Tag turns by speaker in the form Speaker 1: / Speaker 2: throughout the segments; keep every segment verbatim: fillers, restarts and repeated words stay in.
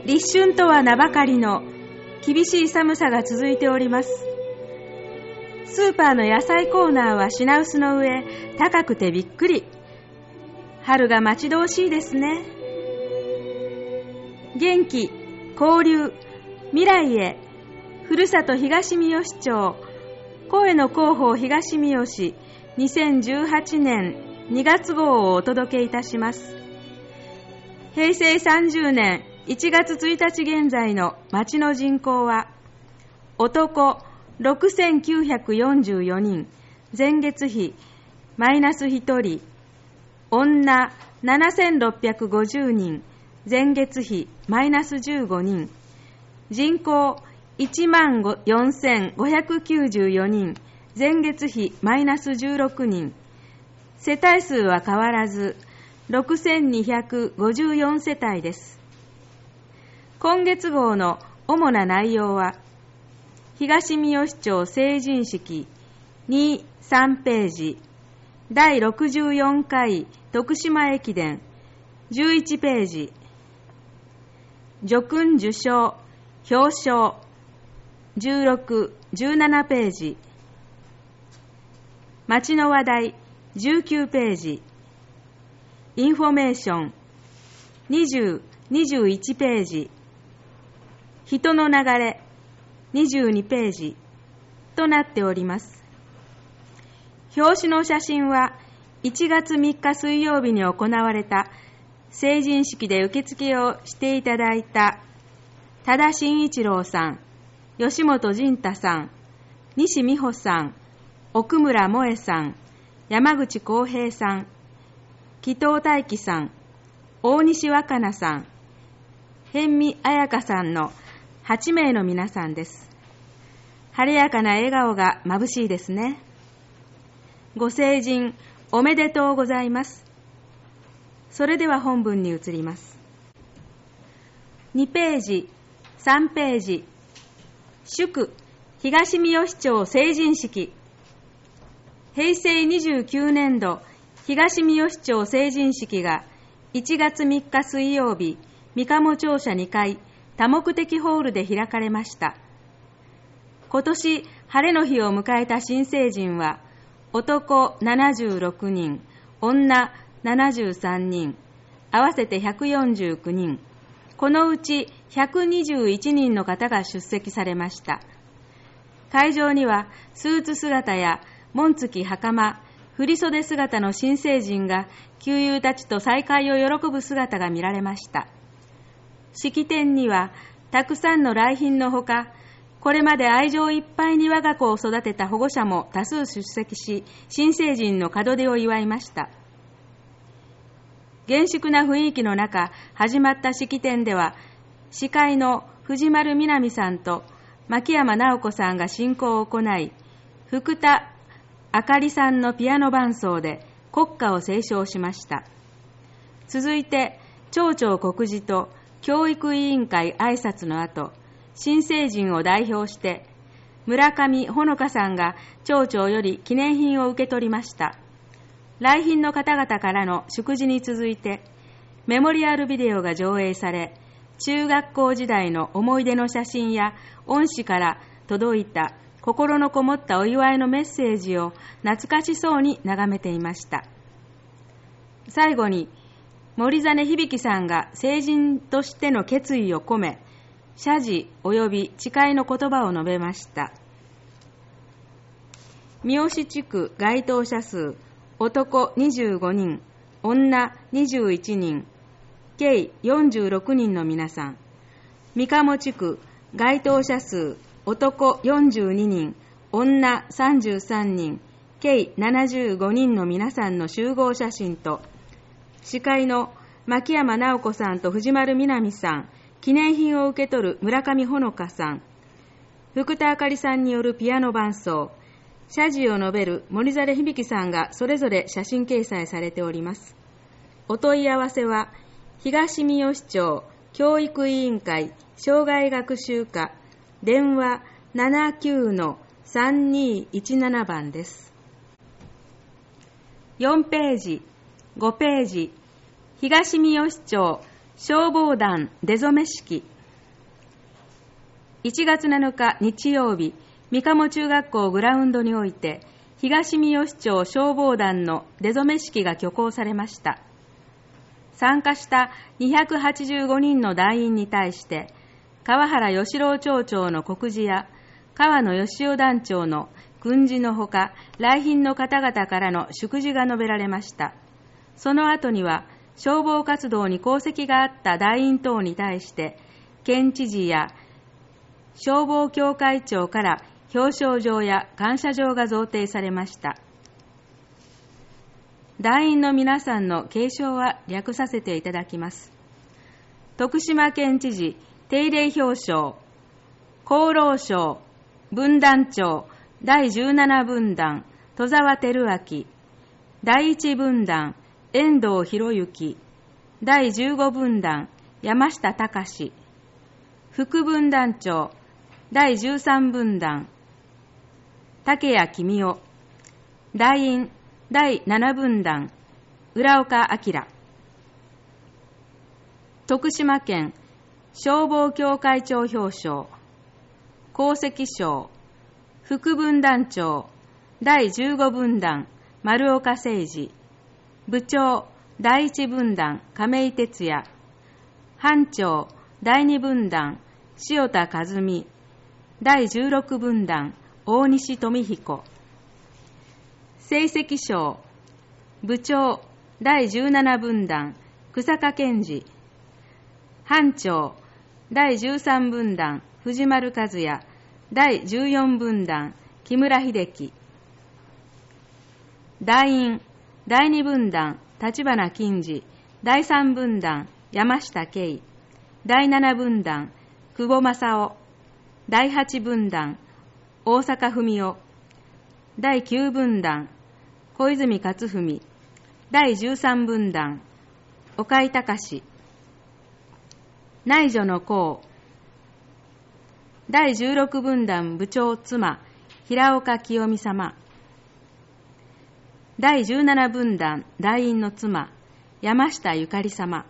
Speaker 1: 立春とは名ばかりの厳しい寒さが続いております。スーパーの野菜コーナーは品薄の上、高くてびっくり。春が待ち遠しいですね。元気、交流、未来へ、ふるさと東みよし町、声の広報東みよしにせんじゅうはちねんにがつ号をお届けいたします。へいせいさんじゅうねんいちがつついたち現在の町の人口は、男ろくせんきゅうひゃくよんじゅうよにん、前月比マイナスひとり、女ななせんろっぴゃくごじゅうにん、前月比マイナスじゅうごにん、人口いちまんよんせんごひゃくきゅうじゅうよにん、前月比マイナスじゅうろくにん、世帯数は変わらずろくせんにひゃくごじゅうよんせたいです。今月号の主な内容は、東みよし町成人式に、さんページ、だいろくじゅうよんかい徳島駅伝じゅういちページ、叙勲受章表彰じゅうろく、じゅうななページ、町の話題じゅうきゅうページ、インフォメーションにじゅう、にじゅういちページ、人の流れにじゅうにページとなっております。表紙の写真はいちがつみっか水曜日に行われた成人式で受付をしていただいた多田真一郎さん、吉本仁太さん、西美穂さん、奥村萌さん、山口浩平さん、紀藤大樹さん、大西若菜さん、辺見彩香さんのはちめいの皆さんです。晴れやかな笑顔が眩しいですね。ご成人おめでとうございます。それでは本文に移ります。にページ、さんページ、祝東みよし町成人式。へいせいにじゅうきゅうねんど東みよし町成人式がいちがつみっか水曜日、三鴨庁舎にかい多目的ホールで開かれました。今年晴れの日を迎えた新成人は、男ななじゅうろくにん、女ななじゅうさんにん、合わせてひゃくよんじゅうきゅうにん、このうちひゃくにじゅういちにんの方が出席されました。会場にはスーツ姿や紋付き袴、振袖姿の新成人が旧友たちと再会を喜ぶ姿が見られました。式典にはたくさんの来賓のほか、これまで愛情いっぱいに我が子を育てた保護者も多数出席し、新成人の門出を祝いました。厳粛な雰囲気の中、始まった式典では、司会の藤丸みなみさんと牧山直子さんが進行を行い、福田あかりさんのピアノ伴奏で国歌を斉唱しました。続いて、町長告示と教育委員会挨拶の後、新成人を代表して、村上ほのかさんが町長より記念品を受け取りました。来賓の方々からの祝辞に続いて、メモリアルビデオが上映され、中学校時代の思い出の写真や恩師から届いた心のこもったお祝いのメッセージを懐かしそうに眺めていました。最後に、森実響さんが成人としての決意を込め、謝辞及び誓いの言葉を述べました。三好地区該当者数、男にじゅうごにん、女にじゅういちにん、計よんじゅうろくにんの皆さん。三鴨地区該当者数、男よんじゅうににん、女さんじゅうさんにん、計ななじゅうごにんの皆さんの集合写真と、司会の牧山直子さんと藤丸みなみさん、記念品を受け取る村上ほのかさん、福田あかりさんによるピアノ伴奏、謝辞を述べる森実響さんがそれぞれ写真掲載されております。お問い合わせは、東みよし町教育委員会生涯学習課、電話 ななきゅうのさんにいちなな 番です。よんページ、ごページ、東みよし町消防団出初め式。いちがつなのか日曜日、三鴨中学校グラウンドにおいて、東三好町消防団の出初め式が挙行されました。参加したにひゃくはちじゅうごにんの団員に対して、川原義郎町長の告示や、川野義雄団長の訓示のほか、来賓の方々からの祝辞が述べられました。その後には、消防活動に功績があった団員等に対して、県知事や消防協会長から表彰状や感謝状が贈呈されました。団員の皆さんの継承は略させていただきます。徳島県知事定例表彰、厚労省分団長だいじゅうなな分団戸沢照明、だいいち分団遠藤博之、だいじゅうご分団山下隆、副分団長だいじゅうさん分団竹谷公夫、団員だいなな分団浦岡明。徳島県消防協会長表彰、功績賞、副分団長だいじゅうご分団丸岡誠二、部長だいいち分団亀井哲也、班長だいに分団塩田和美、だいじゅうろく分団大西富彦。成績賞、部長だいじゅうなな分団日下健二、班長だいじゅうさん分団藤丸和也、だいじゅうよん分団木村秀樹。団員だいに分団立花金次、だいさん分団山下圭、だいなな分団久保正夫、だいはち分団大阪文夫、だいきゅう分団小泉克文、だいじゅうさん分団岡井隆。内助の功、だいじゅうろく分団部長妻平岡清美様、だいじゅうなな分団団員の妻山下ゆかり様。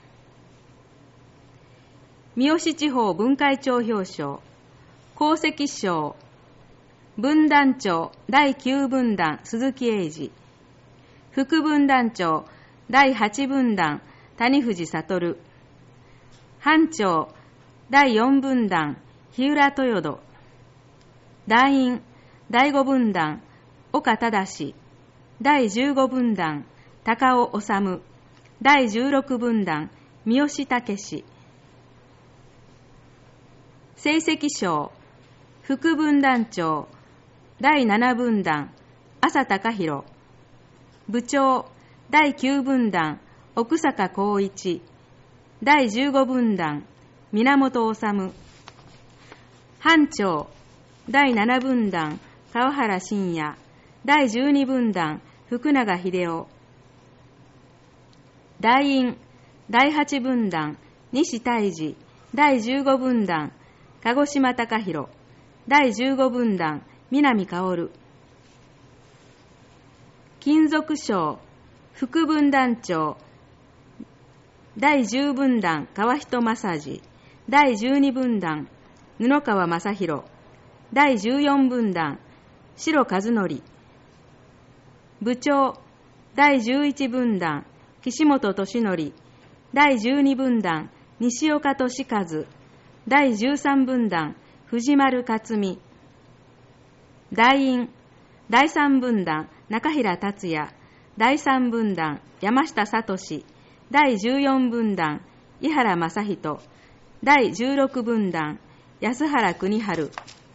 Speaker 1: 三好地方分会長表彰、功績賞、分団長だいきゅう分団鈴木英二、副分団長だいはち分団谷藤悟、班長だいよん分団日浦豊人、団員だいご分団岡忠、だいじゅうご分団高尾治、だいじゅうろく分団三好武。成績賞、副分団長だいなな分団浅高弘、部長だいきゅう分団奥坂光一、だいじゅうご分団源治、班長だいなな分団川原信也、だいじゅうに分団福永秀夫。団員だいはち分団西泰治、だいじゅうご分団鹿児島貴弘、だいじゅうご分団南薫。金属賞、副分団長だいじゅう分団川人正治、だいじゅうに分団布川正弘、だいじゅうよん分団白和則。部長だいじゅういち分団岸本俊則、だいじゅうに分団西岡俊和、だいじゅうさん分団藤丸克美。団員だいさん分団中平達也、だいさん分団山下聡、だいじゅうよん分団井原正人、だいじゅうろく分団安原邦治。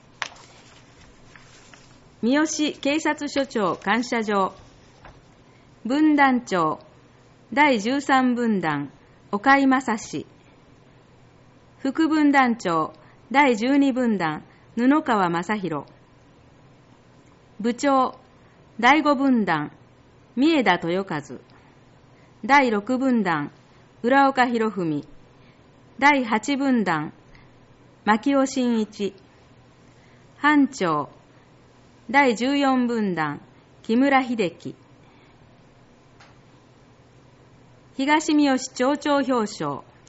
Speaker 1: 三好警察署長感謝状、分団長だいじゅうさん分団岡井正史、副分団長だいじゅうに分団布川正弘、部長だいご分団三枝豊和、だいろく分団浦岡博文、だいはち分団牧尾真一、班長だいじゅうよん分団木村秀樹。東三好町長表彰、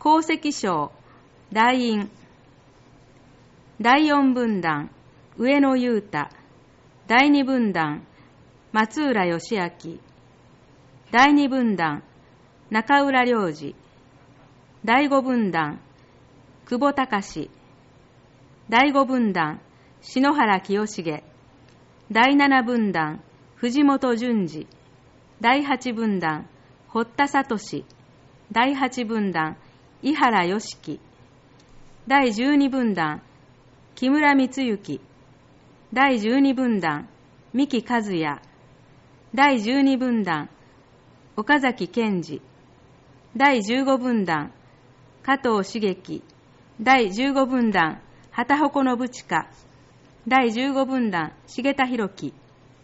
Speaker 1: 功績賞、来院。第四分団、上野裕太。第二分団、松浦義明。第二分団、中浦良二。第五分団、久保隆。第五分団、篠原清重。第七分団、藤本淳二。第八分団、堀田聡。第八分団、井原良樹。第十二分団、木村光之。第十二分団、三木和也。第十二分団、岡崎健二。第十五分団、加藤茂樹。第十五分団、畑鉾信親。第十五分団、重田博樹。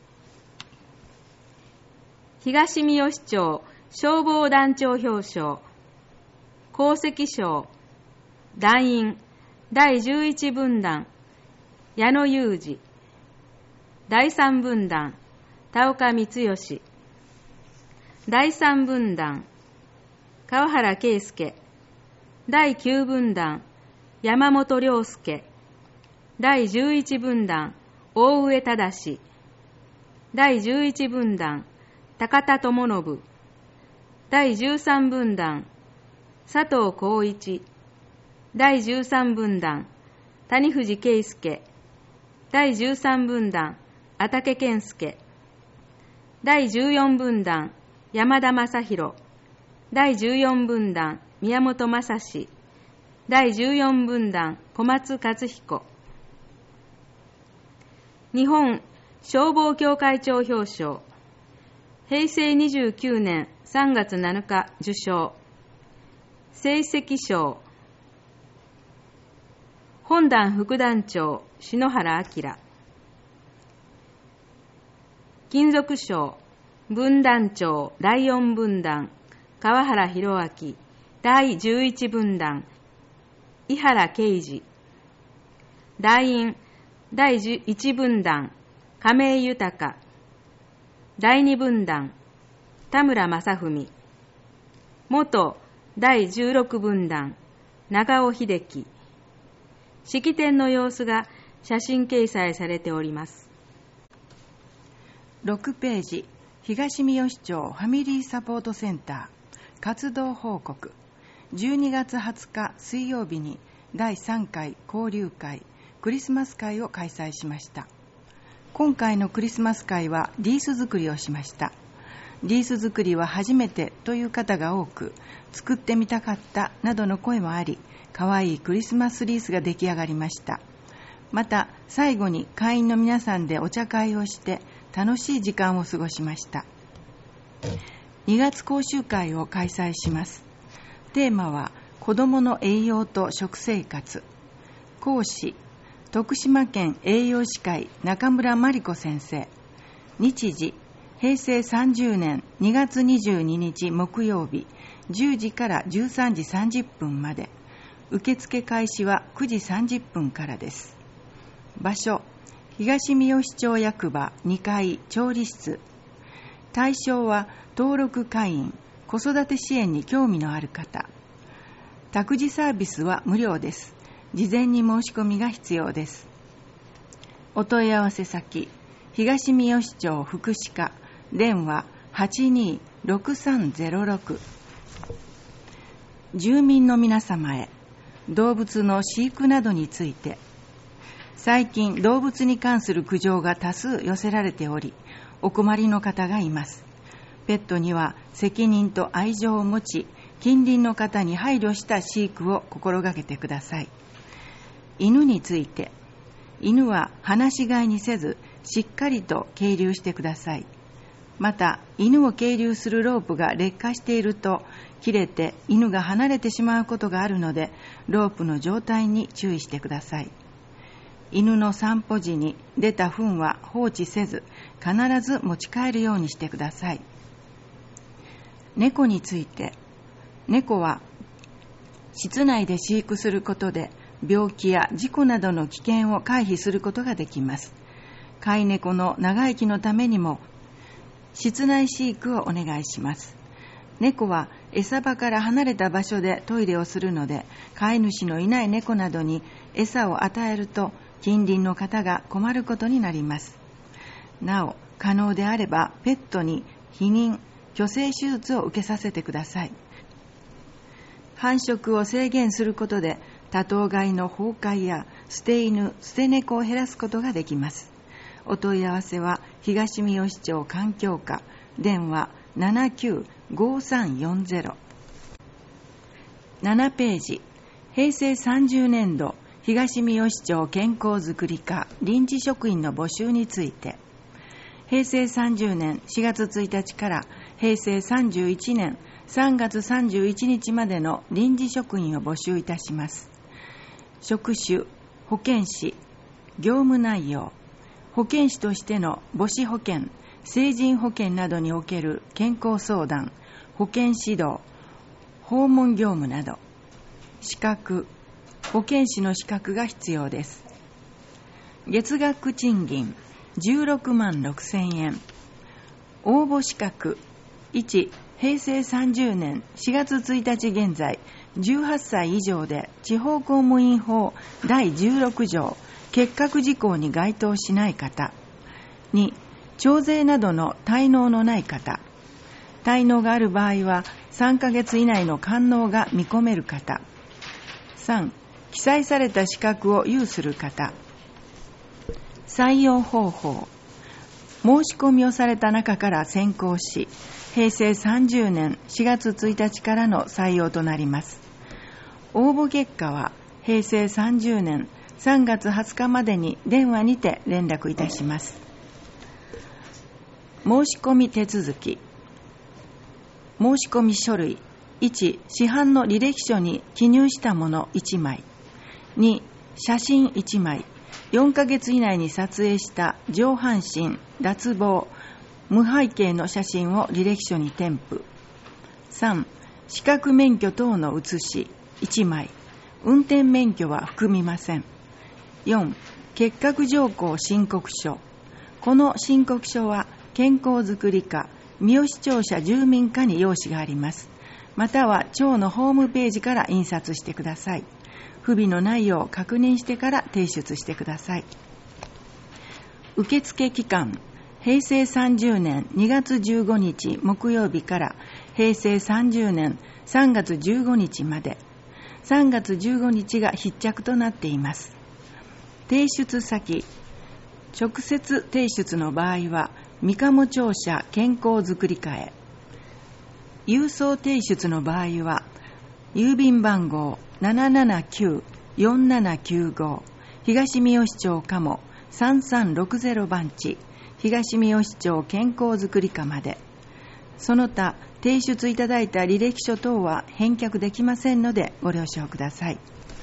Speaker 1: 東三好町消防団長表彰。功績賞、団員。第十一分団、矢野裕二。第三分団、田岡光義。第三分団、川原圭介。第九分団、山本良介。第十一分団、大上忠。第十一分団、高田智信。第十三分団、佐藤浩一。第十三分団、谷藤圭介。第十三分団、阿竹健介。第十四分団、山田正宏。第十四分団、宮本正史。第十四分団、小松克彦。日本消防協会長表彰。平成にじゅうきゅうねんさんがつなのか受賞。成績賞。本団副団長、篠原明。金属賞。分団長、第四分団、川原弘明。第十一分団、井原啓二。団員。第十一分団、亀井豊。第二分団、田村正文。元第十六分団、長尾秀樹。式典の様子が写真掲載されております。
Speaker 2: ろくページ、東三好町ファミリーサポートセンター活動報告。じゅうにがつはつか水曜日にだいさんかい交流会クリスマス会を開催しました。今回のクリスマス会はリース作りをしました。リース作りは初めてという方が多く、作ってみたかったなどの声もあり、かわいいクリスマスリースが出来上がりました。また最後に会員の皆さんでお茶会をして楽しい時間を過ごしました。にがつ講習会を開催します。テーマは子どもの栄養と食生活。講師、徳島県栄養士会中村真理子先生。日時、へいせいさんじゅうねんにがつにじゅうににち木曜日、じゅうじからじゅうさんじさんじゅっぷんまで。受付開始はくじさんじゅっぷんからです。場所、東三好町役場にかい調理室。対象は登録会員、子育て支援に興味のある方。託児サービスは無料です。事前に申し込みが必要です。お問い合わせ先、東三好町福祉課、電話 はちにーろくさんゼロろく。住民の皆様へ、動物の飼育などについて。最近動物に関する苦情が多数寄せられており、お困りの方がいます。ペットには責任と愛情を持ち、近隣の方に配慮した飼育を心がけてください。犬について、犬は放し飼いにせず、しっかりと係留してください。また、犬を係留するロープが劣化していると、切れて犬が離れてしまうことがあるので、ロープの状態に注意してください。犬の散歩時に出た糞は放置せず、必ず持ち帰るようにしてください。猫について、猫は室内で飼育することで病気や事故などの危険を回避することができます。飼い猫の長生きのためにも室内飼育をお願いします。 猫は餌場から離れた場所でトイレをするので、飼い主のいない猫などに餌を与えると近隣の方が困ることになります。なお、可能であればペットに避妊、去勢手術を受けさせてください。繁殖を制限することで多頭飼いの崩壊や捨て犬、捨て猫を減らすことができます。お問い合わせは東三好町環境課、電話 ななきゅうごさんよんゼロ。 ななページ、平成さんじゅうねんど東三好町健康づくり課臨時職員の募集について、平成さんじゅうねんしがつついたちから平成さんじゅういちねんさんがつさんじゅういちにちまでの臨時職員を募集いたします。職種、保健師、業務内容、保健師としての母子保健、成人保健などにおける健康相談、保健指導、訪問業務など。資格、保健師の資格が必要です。月額賃金じゅうろくまんろくせんえん。応募資格いち、平成さんじゅうねんしがつついたち現在じゅうはっさい以上で地方公務員法だいじゅうろくじょう欠格事項に該当しない方。に、徴税などの滞納のない方。滞納がある場合はさんかげつ以内の完納が見込める方。さん、記載された資格を有する方。採用方法、申し込みをされた中から選考し、平成さんじゅうねんしがつついたちからの採用となります。応募結果は平成さんじゅうねんさんがつはつかまでに電話にて連絡いたします。申し込み手続き、申し込み書類いち、市販の履歴書に記入したものいちまい。に、写真いちまい。よんかげつ以内に撮影した上半身、脱帽、無背景の写真を履歴書に添付。さん、資格免許等の写しいちまい。運転免許は含みません。よん、欠格条項申告書。この申告書は健康づくり課、三好庁舎住民課に用紙があります。または庁のホームページから印刷してください。不備のないよう確認してから提出してください。受付期間、平成さんじゅうねんにがつじゅうごにち木曜日から平成さんじゅうねんさんがつじゅうごにちまで。さんがつじゅうごにちが必着となっています。提出先、直接提出の場合は三鴨庁舎健康づくり課へ。郵送提出の場合は郵便番号 ななななきゅうよんななきゅうご 東三好町鴨さんさんろくゼロばんち東三好町健康づくり課まで。その他提出いただいた履歴書等は返却できませんのでご了承ください。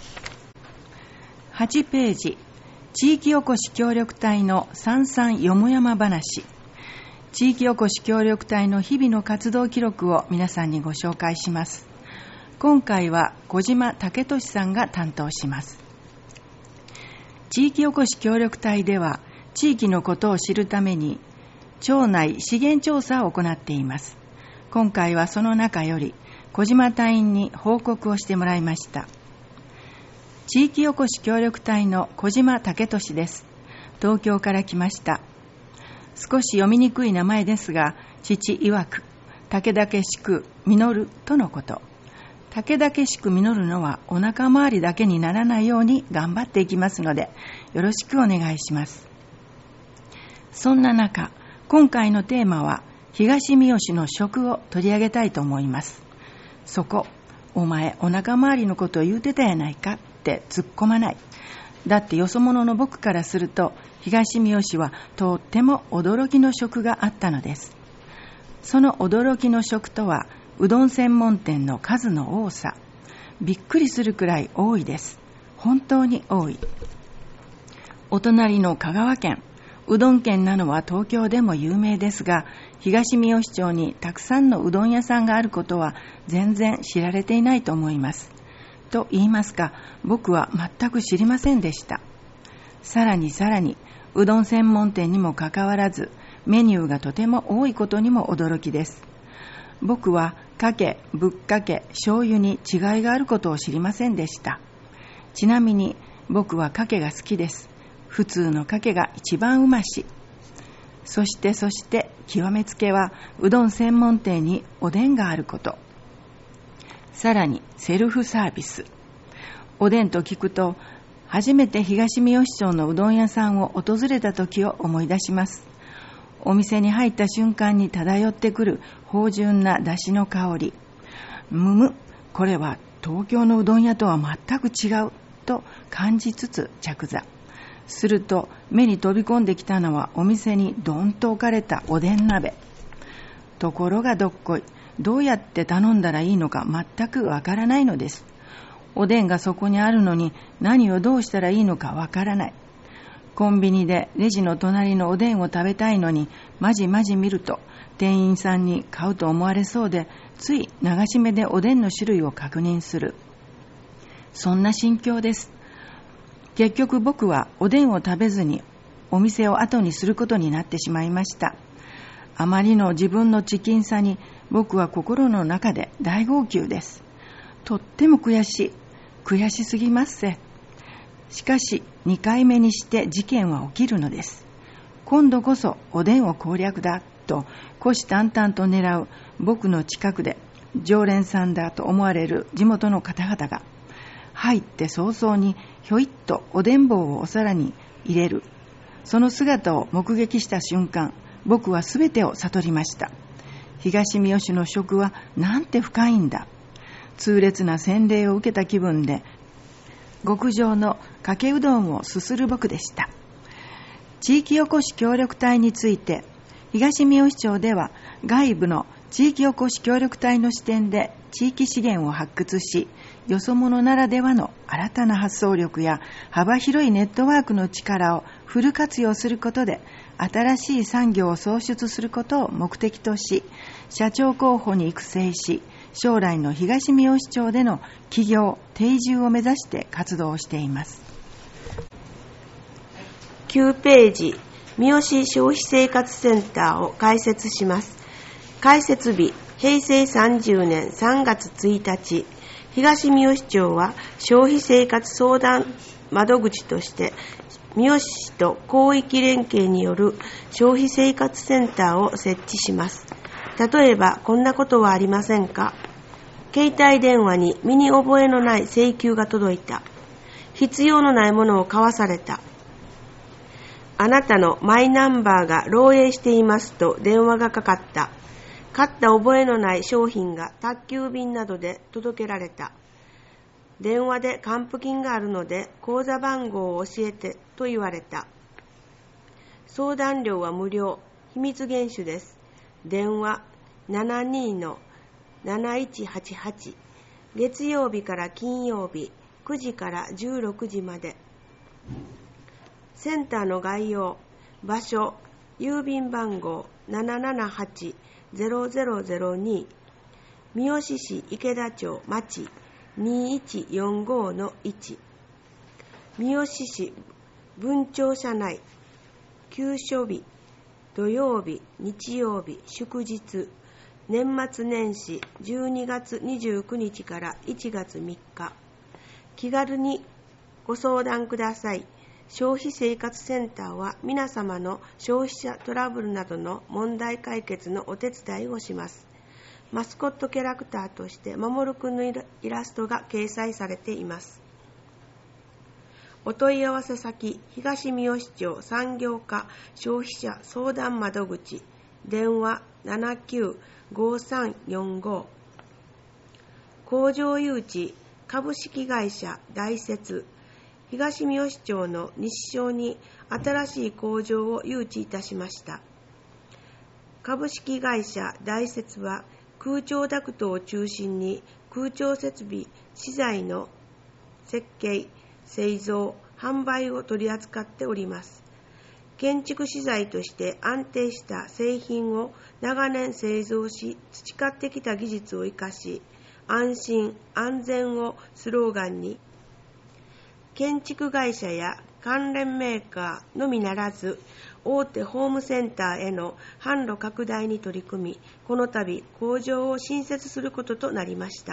Speaker 2: はちページ、地域おこし協力隊の三三よもやま話。地域おこし協力隊の日々の活動記録を皆さんにご紹介します。今回は小島武俊さんが担当します。地域おこし協力隊では地域のことを知るために町内資源調査を行っています。今回はその中より小島隊員に報告をしてもらいました。地域おこし協力隊の小島武俊です。東京から来ました。少し読みにくい名前ですが、父曰く武々しく実るとのこと。武々しく実るのはお腹周りだけにならないように頑張っていきますので、よろしくお願いします。そんな中、今回のテーマは東三好の食を取り上げたいと思います。そこ、お前お腹周りのことを言うてたやないかって突っ込まない。だってよそ者の僕からすると東三好はとっても驚きの食があったのです。その驚きの食とはうどん専門店の数の多さ。びっくりするくらい多いです。本当に多い。お隣の香川県、うどん県なのは東京でも有名ですが、東三好町にたくさんのうどん屋さんがあることは全然知られていないと思います。と言いますか、僕は全く知りませんでした。さらにさらに、うどん専門店にもかかわらず、メニューがとても多いことにも驚きです。僕はかけ、ぶっかけ、醤油に違いがあることを知りませんでした。ちなみに僕はかけが好きです。普通のかけが一番うまし。そしてそして極めつけはうどん専門店におでんがあること。さらにセルフサービス。おでんと聞くと初めて東三好町のうどん屋さんを訪れた時を思い出します。お店に入った瞬間に漂ってくる芳醇な出汁の香り。むむ、これは東京のうどん屋とは全く違うと感じつつ着座。すると目に飛び込んできたのはお店にどんと置かれたおでん鍋。ところがどっこい、どうやって頼んだらいいのか全くわからないのです。おでんがそこにあるのに何をどうしたらいいのかわからない。コンビニでレジの隣のおでんを食べたいのにまじまじ見ると店員さんに買うと思われそうで、つい流し目でおでんの種類を確認する。そんな心境です。結局僕はおでんを食べずにお店を後にすることになってしまいました。あまりの自分のチキンさに僕は心の中で大号泣です。とっても悔しい。悔しすぎますせ。しかしにかいめにして事件は起きるのです。今度こそおでんを攻略だと虎視眈々と狙う僕の近くで常連さんだと思われる地元の方々が入って早々にひょいっとおでん棒をお皿に入れる。その姿を目撃した瞬間、僕はすべてを悟りました。東三好の食はなんて深いんだ。痛烈な洗礼を受けた気分で極上のかけうどんをすする僕でした。地域おこし協力隊について東三好町では外部の地域おこし協力隊の視点で地域資源を発掘し、よそ者ならではの新たな発想力や幅広いネットワークの力をフル活用することで新しい産業を創出することを目的とし、社長候補に育成し、将来の東三好町での企業定住を目指して活動しています。
Speaker 3: きゅうページ、三好消費生活センターを開設します。開設日、へいせいさんじゅうねんさんがつついたち、東三好町は消費生活相談窓口として三好市と広域連携による消費生活センターを設置します。例えばこんなことはありませんか？携帯電話に身に覚えのない請求が届いた。必要のないものを買わされた。あなたのマイナンバーが漏洩していますと電話がかかった。買った覚えのない商品が宅急便などで届けられた。電話で還付金があるので口座番号を教えてと言われた。相談料は無料、秘密厳守です。電話 ななにのなないちはちはち、月曜日から金曜日くじからじゅうろくじまで。センターの概要、場所、郵便番号 ななななはちゼロゼロゼロに、三好市池田町町 にいちよんごのいち、三好市分庁舎内、休所日、土曜日、日曜日、祝日、年末年始じゅうにがつにじゅうくにちからいちがつみっか。気軽にご相談ください。消費生活センターは皆様の消費者トラブルなどの問題解決のお手伝いをします。マスコットキャラクターとして守くんのイラストが掲載されています。お問い合わせ先、東三好町産業課消費者相談窓口、電話 ななきゅうごさんよんご。工場誘致株式会社大設、東三好町の西町に新しい工場を誘致いたしました。株式会社大設は空調ダクトを中心に空調設備資材の設計、製造、販売を取り扱っております。建築資材として安定した製品を長年製造し、培ってきた技術を生かし、安心・安全をスローガンに、建築会社や関連メーカーのみならず、大手ホームセンターへの販路拡大に取り組み、この度工場を新設することとなりました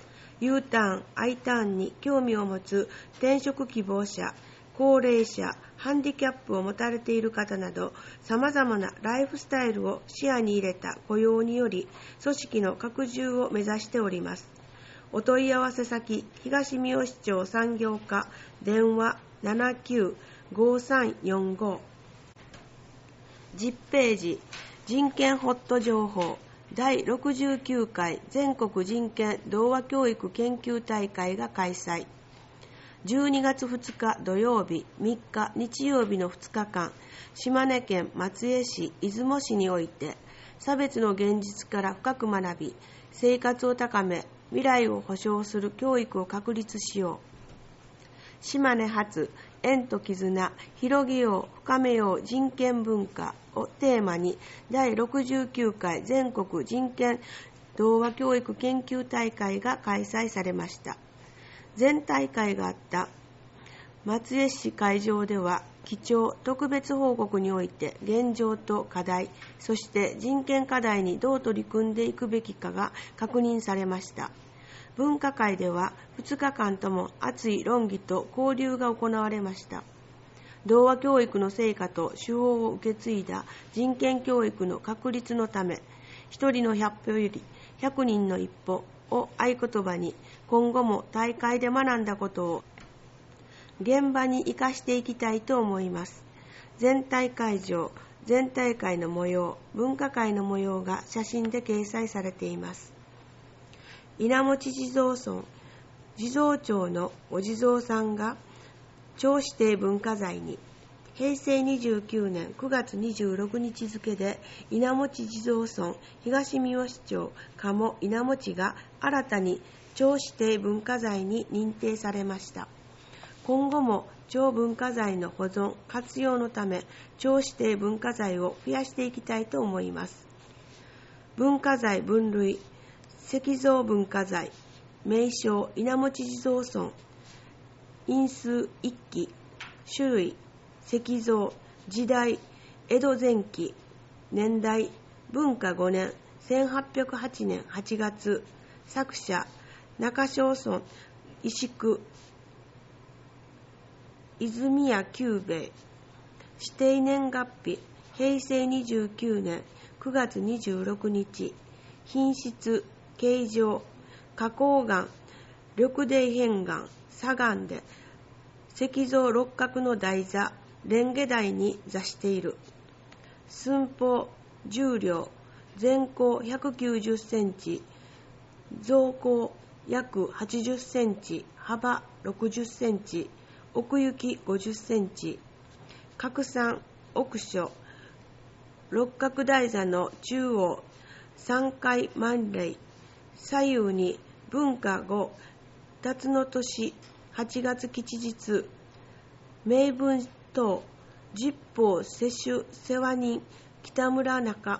Speaker 3: 。U ターン、I ターンに興味を持つ転職希望者、高齢者、ハンディキャップを持たれている方など、様々なライフスタイルを視野に入れた雇用により、組織の拡充を目指しております。お問い合わせ先、東三好町産業課、電話 ななきゅうごさんよんご。じゅっページ、人権ホット情報。だいろくじゅうきゅうかい全国人権童話教育研究大会が開催。じゅうにがつふつか土曜日、みっか日曜日のふつかかん、島根県松江市、出雲市において、差別の現実から深く学び、生活を高め、未来を保障する教育を確立しよう。島根発、縁と絆、広げよう、深めよう人権文化をテーマに、だいろくじゅうきゅうかい全国人権童話教育研究大会が開催されました。全大会があった松江市会場では、基調特別報告において現状と課題、そして人権課題にどう取り組んでいくべきかが確認されました。文化会ではふつかかんとも熱い論議と交流が行われました。童話教育の成果と手法を受け継いだ人権教育の確立のため、一人の百歩より百人の一歩を合言葉に、今後も大会で学んだことを現場に生かしていきたいと思います。全体会場、全大会の模様、文化会の模様が写真で掲載されています。稲持地蔵村地蔵町のお地蔵さんが町指定文化財に、へいせいにじゅうきゅうねんくがつにじゅうろくにち付で稲持地蔵村東三好町鴨稲持が新たに町指定文化財に認定されました。今後も町文化財の保存活用のため、町指定文化財を増やしていきたいと思います。文化財分類、石造文化財、名称稲持地蔵村、因数一期、種類石造、時代江戸前期、年代文化ごねんせんはっぴゃくはちねんはちがつ、作者中庄村石工泉谷久兵衛、指定年月日へいせいにじゅうきゅうねんくがつにじゅうろくにち、品質形状花崗岩、緑泥片岩、砂岩で石造六角の台座、蓮華台に座している。寸法、重量、全高ひゃくきゅうじゅっセンチ、増高約はちじゅっセンチ、幅ろくじゅっセンチ、奥行きごじゅっセンチ、拡散、奥所、六角台座の中央、三階満礼、左右に文化後、辰の年はちがつ吉日、名分等、十方世主世話人、北村中、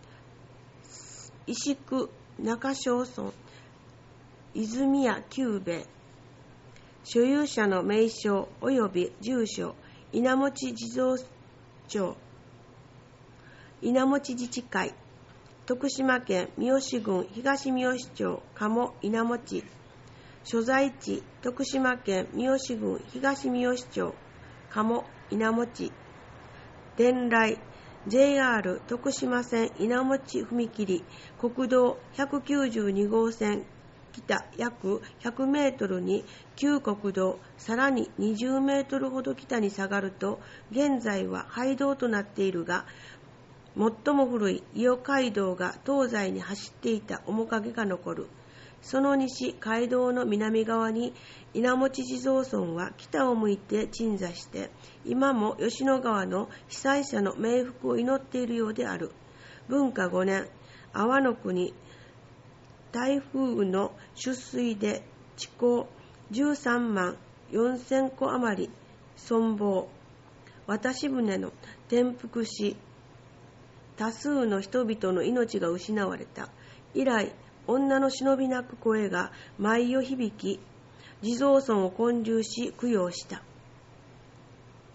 Speaker 3: 石工中庄村、泉谷久兵衛、所有者の名称及び住所、稲持地蔵町、稲持自治会、徳島県三好郡東三好町鴨稲持、所在地徳島県三好郡東三好町鴨稲持、伝来 ジェイアール 徳島線稲持踏切、国道ひゃくきゅうじゅうにごうせん北約ひゃくメートルに旧国道、さらににじゅうメートルほど北に下がると、現在は廃道となっているが、最も古い伊予街道が東西に走っていた面影が残る。その西街道の南側に稲持地蔵村は北を向いて鎮座して、今も吉野川の被災者の冥福を祈っているようである。文化ごねん、阿波の国、台風の出水で地高じゅうさんまんよんせんこ余り存亡。渡し船の転覆し、多数の人々の命が失われた。以来、女の忍び泣く声が舞を響き、地蔵村を建立し供養した。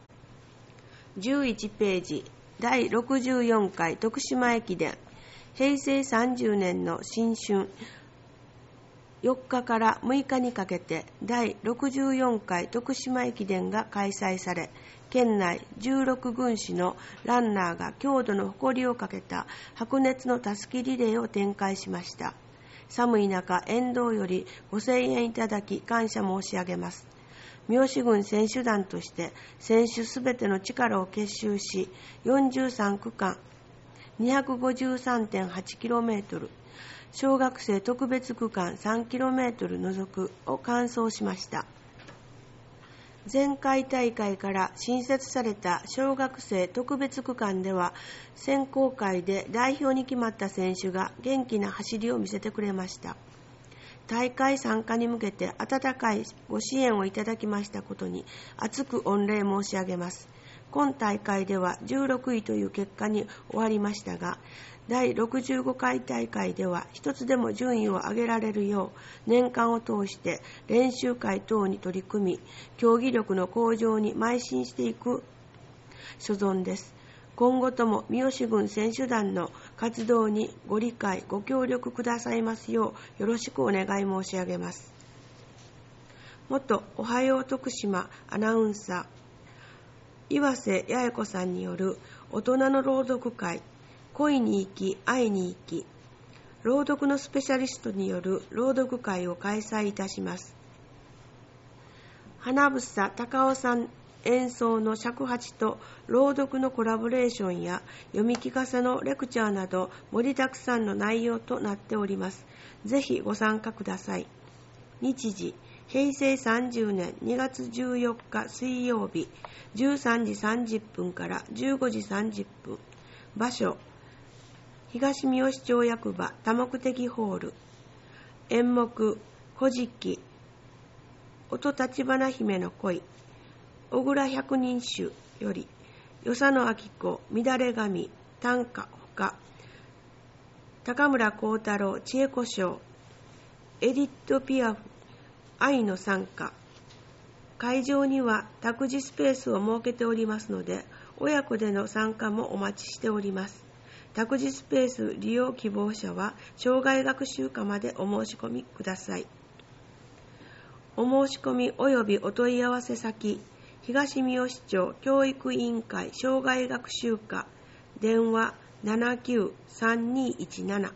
Speaker 3: じゅういちページ、だいろくじゅうよんかい徳島駅伝、へいせいさんじゅうねんの新春、よっかからむいかにかけてだいろくじゅうよんかい徳島駅伝が開催され、県内じゅうろくぐんしのランナーが郷土の誇りをかけた白熱のたすきリレーを展開しました。寒い中、沿道よりごせんえんいただき感謝申し上げます。三好郡選手団として選手すべての力を結集し、よんじゅうさんくかん にひゃくごじゅうさんてんはちキロメートル、小学生特別区間 さんキロメートル 除くを完走しました。前回大会から新設された小学生特別区間では、選考会で代表に決まった選手が元気な走りを見せてくれました。大会参加に向けて温かいご支援をいただきましたことに厚く御礼申し上げます。今大会ではじゅうろくいという結果に終わりましたが、だいろくじゅうごかい大会では一つでも順位を上げられるよう年間を通して練習会等に取り組み、競技力の向上に邁進していく所存です。今後とも三好郡選手団の活動にご理解ご協力くださいますようよろしくお願い申し上げます。元おはよう徳島アナウンサー岩瀬八重子さんによる大人の朗読会、恋に行き会いに行き、朗読のスペシャリストによる朗読会を開催いたします。花房隆夫さん演奏の尺八と朗読のコラボレーションや読み聞かせのレクチャーなど盛りだくさんの内容となっております。ぜひご参加ください。日時、へいせいさんじゅうねんにがつじゅうよっか水曜日、じゅうさんじさんじゅっぷんからじゅうごじさんじゅっぷん。場所、東三好町役場多目的ホール。演目、古事記、音立花姫の恋、小倉百人集より、与謝野明子、乱れ髪、短歌ほか、高村光太郎、知恵子賞、エディット・ピアフ、愛の賛歌。会場には託児スペースを設けておりますので、親子での参加もお待ちしております。託児スペース利用希望者は、障害学習課までお申し込みください。お申し込み及びお問い合わせ先、東三好町教育委員会障害学習課、電話 ななきゅうさんにいちなな。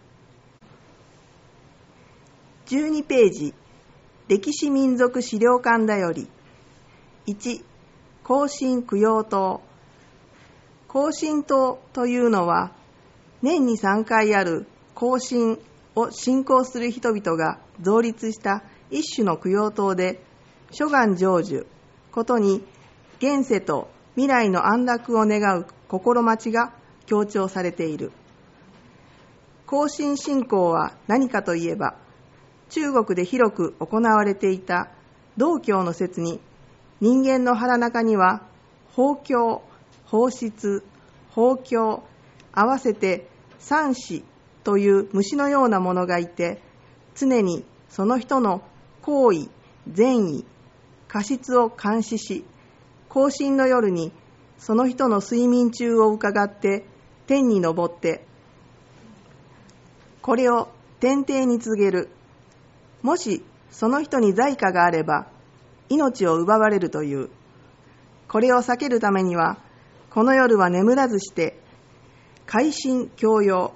Speaker 4: じゅうにページ、歴史民族資料館だより。いち、庚申供養塔。庚申塔というのは、年にさんかいある庚申を信仰する人々が造立した一種の供養塔で、諸願成就ことに現世と未来の安楽を願う心待ちが強調されている。庚申信仰は何かといえば、中国で広く行われていた道教の説に、人間の腹中には法教、法質、法教、合わせて三子という虫のようなものがいて、常にその人の行為、善意、過失を監視し、庚申の夜にその人の睡眠中を伺って天に昇って、これを天帝に告げる。もしその人に罪過があれば命を奪われるという。これを避けるためには、この夜は眠らずして戒心教養、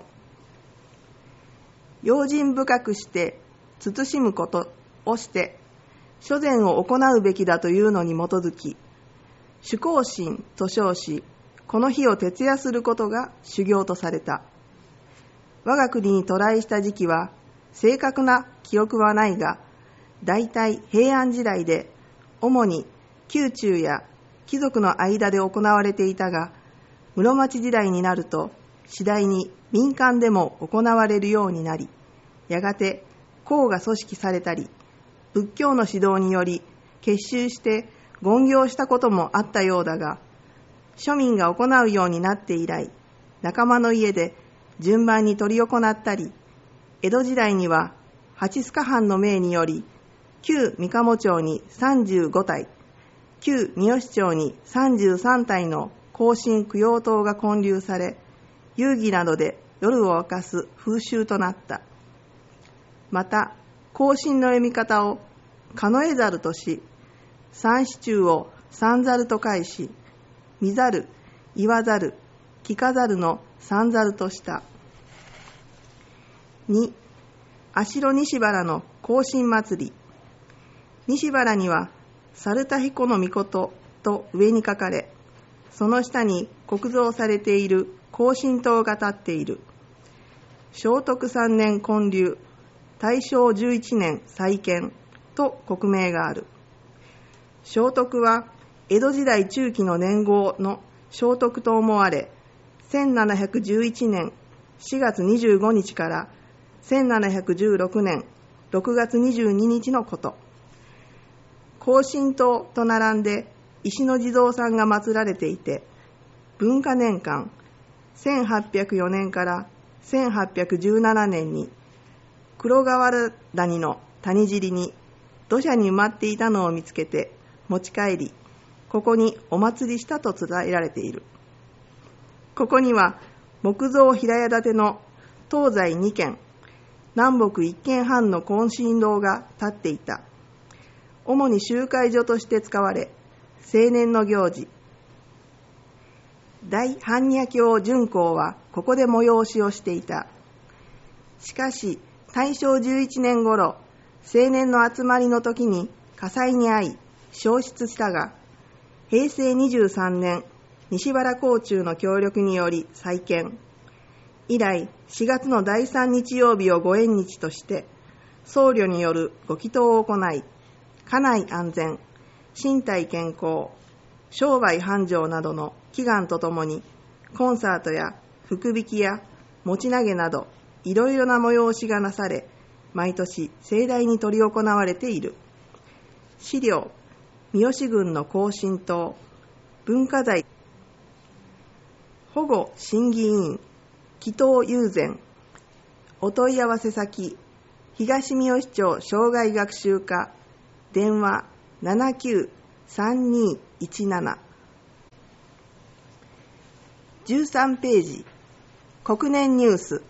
Speaker 4: 用心深くして慎むことをして諸善を行うべきだというのに基づき、守行心と称し、この日を徹夜することが修行とされた。我が国に渡来した時期は正確な記憶はないが、大体平安時代で主に宮中や貴族の間で行われていたが、室町時代になると次第に民間でも行われるようになり、やがて公が組織されたり、仏教の指導により結集して言行したこともあったようだが、庶民が行うようになって以来、仲間の家で順番に執り行ったり、江戸時代には八須賀藩の命により、旧三鴨町にさんじゅうごたい、旧三好町にさんじゅうさんたいの後進供養塔が建立され、遊戯などで夜を明かす風習となった。また、後進の読み方を狩野猿とし、三支柱を三猿と返し、見猿、言わざる、聞かざるの三猿とした。に、足利西原の行進祭り。西原には、猿田彦の命と上に書かれ、その下に刻造されている行進塔が立っている。聖徳三年建立、大正十一年再建と刻銘がある。聖徳は江戸時代中期の年号の聖徳と思われ、せんななひゃくじゅういちねんしがつにじゅうごにちからせんななひゃくじゅうろくねんろくがつにじゅうににちのこと。行進塔と並んで石の地蔵さんが祀られていて、文化年間せんはっぴゃくよねんからせんはっぴゃくじゅうななねんに黒瓦谷の谷尻に土砂に埋まっていたのを見つけて持ち帰り、ここにお祭りしたと伝えられている。ここには木造平屋建ての東西にけん、南北いっけんはんの金神堂が建っていた。主に集会所として使われ、青年の行事、大般若経巡行はここで催しをしていた。しかし、大正じゅういちねん頃、青年の集まりの時に火災に遭い、焼失したが、へいせいにじゅうさんねん、西原甲冑の協力により再建。以来、しがつのだいさん日曜日をご縁日として、僧侶によるご祈祷を行い、家内安全、身体健康、商売繁盛などの祈願とともに、コンサートや福引きや持ち投げなど、いろいろな催しがなされ、毎年盛大に執り行われている。資料、三好郡の行進塔、文化財、保護審議委員、祈祷友禅、お問い合わせ先、東三好町障害学習課、電話 ななきゅうさんにいちなな。じゅうさんページ、国年ニュース。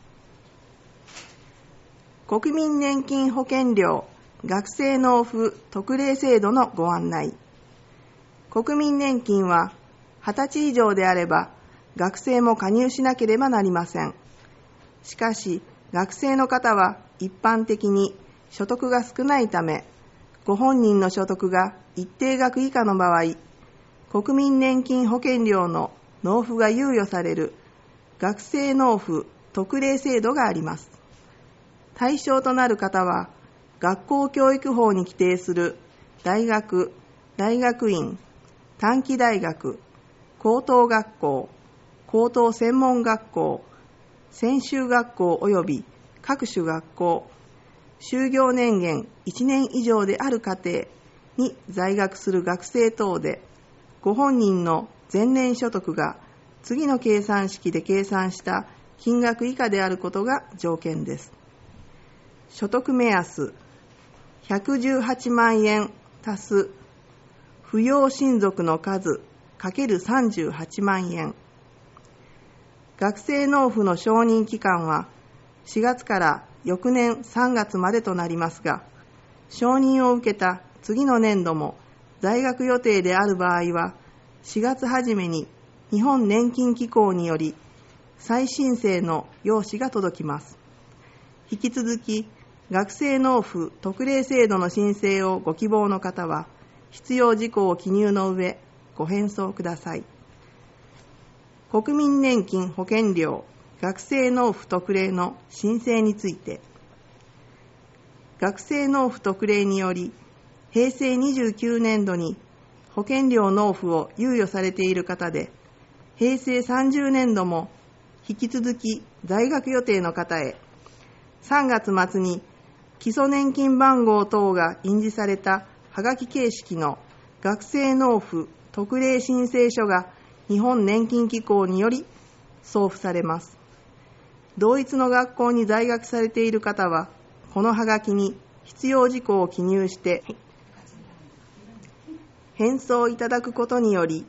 Speaker 4: 国民年金保険料学生納付特例制度のご案内。国民年金ははたち以上であれば学生も加入しなければなりません。しかし、学生の方は一般的に所得が少ないため、ご本人の所得が一定額以下の場合、国民年金保険料の納付が猶予される学生納付特例制度があります。対象となる方は、学校教育法に規定する大学、大学院、短期大学、高等学校、高等専門学校、専修学校及び各種学校、就業年限いちねん以上である家庭に在学する学生等で、ご本人の前年所得が次の計算式で計算した金額以下であることが条件です。所得目安ひゃくじゅうはちまんえん足す扶養親族の数かけるさんじゅうはちまんえん。学生納付の承認期間はしがつから翌年さんがつまでとなりますが、承認を受けた次の年度も在学予定である場合は、しがつ初めに日本年金機構により再申請の用紙が届きます。引き続き、学生納付特例制度の申請をご希望の方は、必要事項を記入の上、ご返送ください。国民年金保険料学生納付特例の申請について、学生納付特例により、へいせいにじゅうきゅうねんどに保険料納付を猶予されている方で、へいせいさんじゅうねんども引き続き在学予定の方へ、さんがつまつに基礎年金番号等が印字されたはがき形式の学生納付特例申請書が日本年金機構により送付されます。同一の学校に在学されている方は、このはがきに必要事項を記入して返送いただくことにより、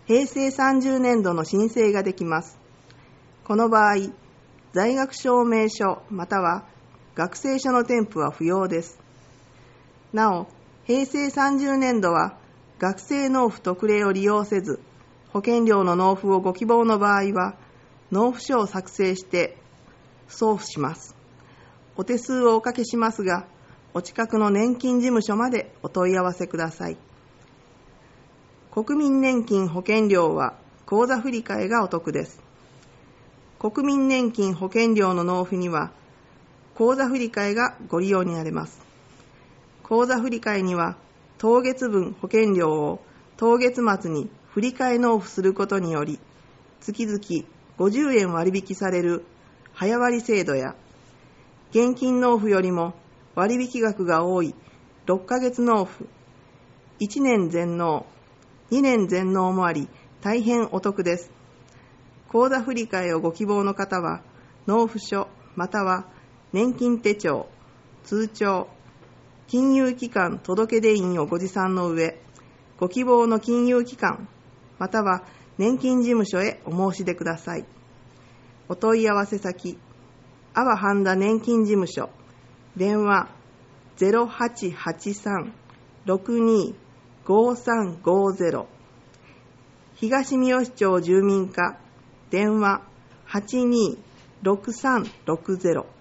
Speaker 4: へいせいさんじゅうねんどの申請ができます。この場合、在学証明書または学生証の添付は不要です。なお、へいせいさんじゅうねんどは学生納付特例を利用せず、保険料の納付をご希望の場合は、納付書を作成して送付します。お手数をおかけしますが、お近くの年金事務所までお問い合わせください。国民年金保険料は口座振替がお得です。国民年金保険料の納付には、口座振替がご利用になれます。口座振替には、当月分保険料を当月末に振替納付することにより、月々ごじゅうえん割引される早割制度や、現金納付よりも割引額が多いろっかげつ納付、いちねん全納、にねん全納もあり、大変お得です。口座振替をご希望の方は、納付書または年金手帳、通帳、金融機関届出印をご持参の上、ご希望の金融機関または年金事務所へお申し出ください。お問い合わせ先、阿波半田年金事務所、電話 ゼロはちはちさん ろくにー ごさんごゼロ、東三好町住民課、電話 はちにー ろくさんろくゼロ。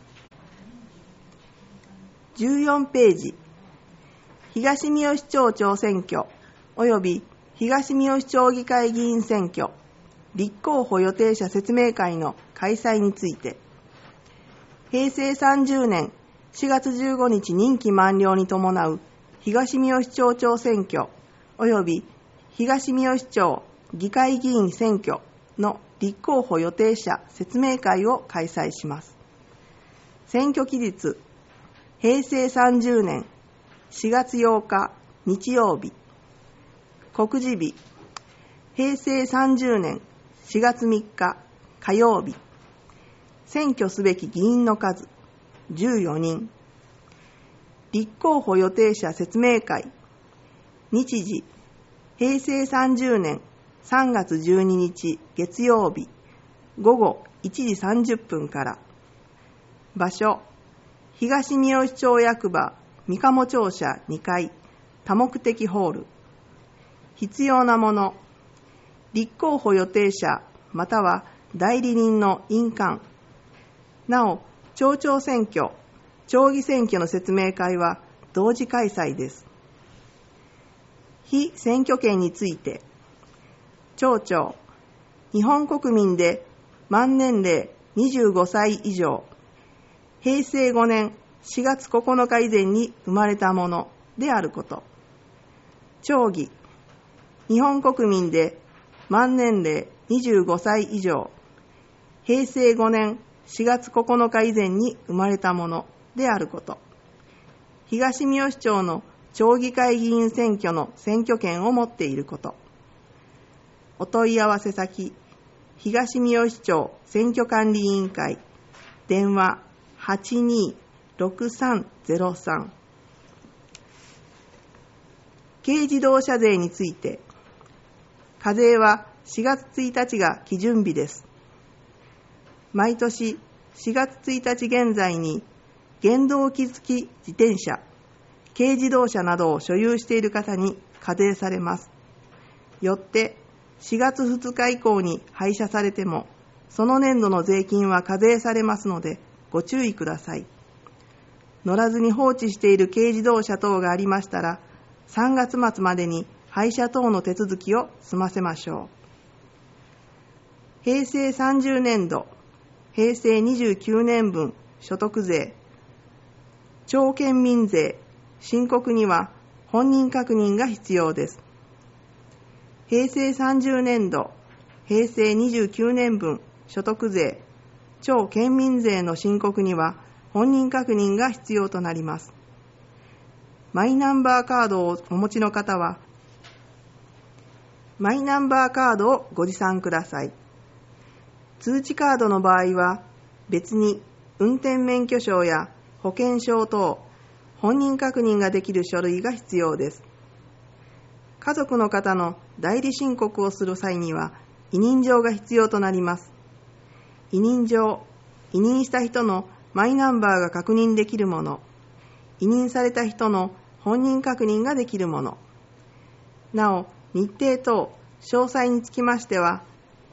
Speaker 4: じゅうよんページ、東三好町長選挙及び東三好町議会議員選挙立候補予定者説明会の開催について、へいせいさんじゅうねんしがつじゅうごにち任期満了に伴う東三好町長選挙及び東三好町議会議員選挙の立候補予定者説明会を開催します。選挙期日、へいせいさんじゅうねんしがつようか日曜日。告示日、へいせいさんじゅうねんしがつみっか火曜日。選挙すべき議員の数じゅうよにん。立候補予定者説明会、日時、へいせいさんじゅうねんさんがつじゅうににち月曜日ごごいちじさんじゅっぷんから。場所、東三好町役場三鴨庁舎にかい多目的ホール。必要なもの、立候補予定者または代理人の印鑑。なお、町長選挙、町議選挙の説明会は同時開催です。被選挙権について、町長、日本国民で満年齢にじゅうごさい以上、へいせいごねんしがつここのか以前に生まれたものであること。町議、日本国民で満年齢にじゅうごさい以上、へいせいごねんしがつここのか以前に生まれたものであること。東三好町の町議会議員選挙の選挙権を持っていること。お問い合わせ先、東三好町選挙管理委員会、電話はちにー ろくさんゼロさん。軽自動車税について、課税はしがつついたちが基準日です。毎年しがつついたち現在に原動機付き自転車、軽自動車などを所有している方に課税されます。よってしがつふつか以降に廃車されても、その年度の税金は課税されますのでご注意ください。乗らずに放置している軽自動車等がありましたら、さんがつまつまでに廃車等の手続きを済ませましょう。へいせいさんじゅうねんど、へいせいにじゅうきゅうねんぶん所得税、町県民税、申告には本人確認が必要です。へいせいさんじゅうねんど、へいせいにじゅうきゅうねんぶん所得税、町県民税の申告には本人確認が必要となります。マイナンバーカードをお持ちの方は、マイナンバーカードをご持参ください。通知カードの場合は、別に運転免許証や保険証等、本人確認ができる書類が必要です。 家族の方の代理申告をする際には委任状が必要となります。委任状、委任した人のマイナンバーが確認できるもの、委任された人の本人確認ができるもの、なお日程等詳細につきましては、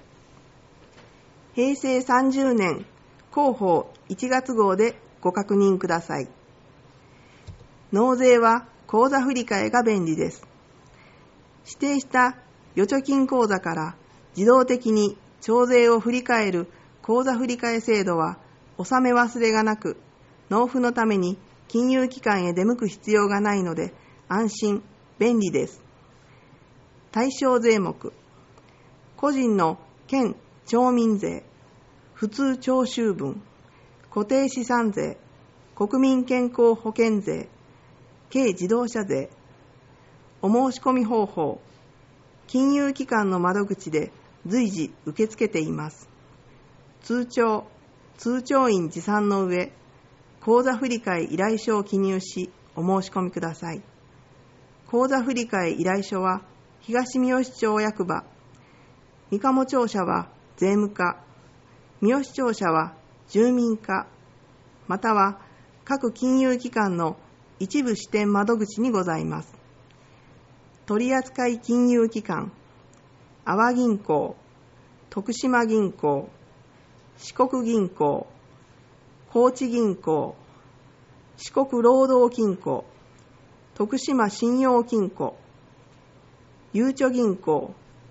Speaker 4: へいせいさんじゅうねん広報いちがつ号でご確認ください。納税は口座振替が便利です。指定した預貯金口座から自動的に徴税を振り替える口座振替制度は、納め忘れがなく、納付のために金融機関へ出向く必要がないので、安心、便利です。対象税目、個人の県町民税、普通徴収分、固定資産税、国民健康保険税、軽自動車税、お申し込み方法、金融機関の窓口で随時受け付けています。通帳、通帳員持参の上、口座振替依頼書を記入し、お申し込みください。口座振替依頼書は、東三好町役場、三鴨庁舎は税務課、三好庁舎は住民課、または各金融機関の一部支店窓口にございます。取扱金融機関、阿波銀行、徳島銀行、四国銀行、高知銀行、四国労働金庫、徳島信用金庫、ゆうちょ銀行、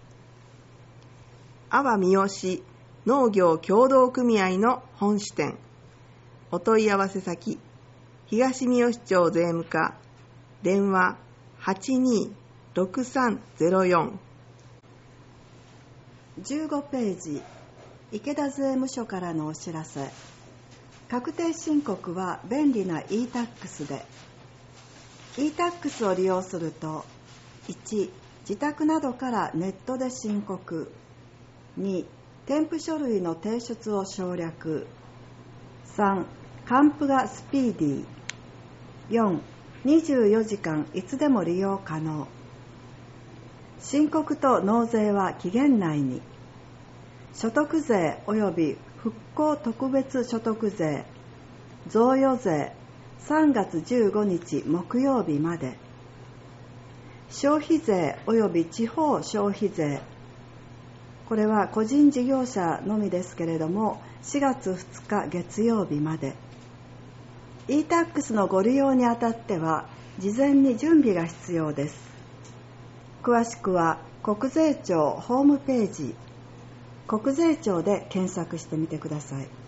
Speaker 4: 阿波三好農業協同組合の本支店、お問い合わせ先、東三好町税務課、電話 はちにーろくさんゼロよん。
Speaker 5: じゅうごページ、池田税務署からのお知らせ。確定申告は便利な イータックス で、イータックス を利用すると、いち、自宅などからネットで申告、に、添付書類の提出を省略、さん、還付がスピーディー、よん、にじゅうよじかんいつでも利用可能。申告と納税は期限内に。所得税及び復興特別所得税、贈与税さんがつじゅうごにち木曜日まで。消費税及び地方消費税、これは個人事業者のみですけれども、しがつふつか月曜日まで。イータックス のご利用にあたっては、事前に準備が必要です。詳しくは国税庁ホームページ、国税庁で検索してみてください。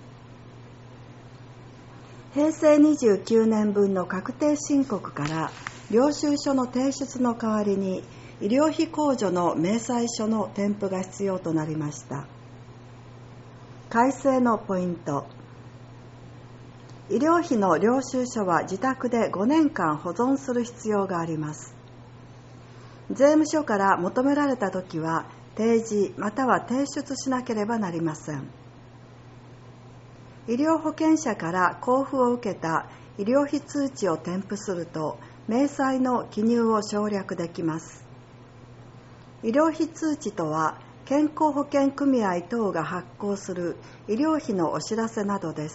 Speaker 5: へいせいにじゅうきゅうねんぶんの確定申告から領収書の提出の代わりに医療費控除の明細書の添付が必要となりました。改正のポイント。医療費の領収書は自宅でごねんかん保存する必要があります。税務署から求められたときは提示または提出しなければなりません。医療保険者から交付を受けた医療費通知を添付すると、明細の記入を省略できます。医療費通知とは、健康保険組合等が発行する医療費のお知らせなどです。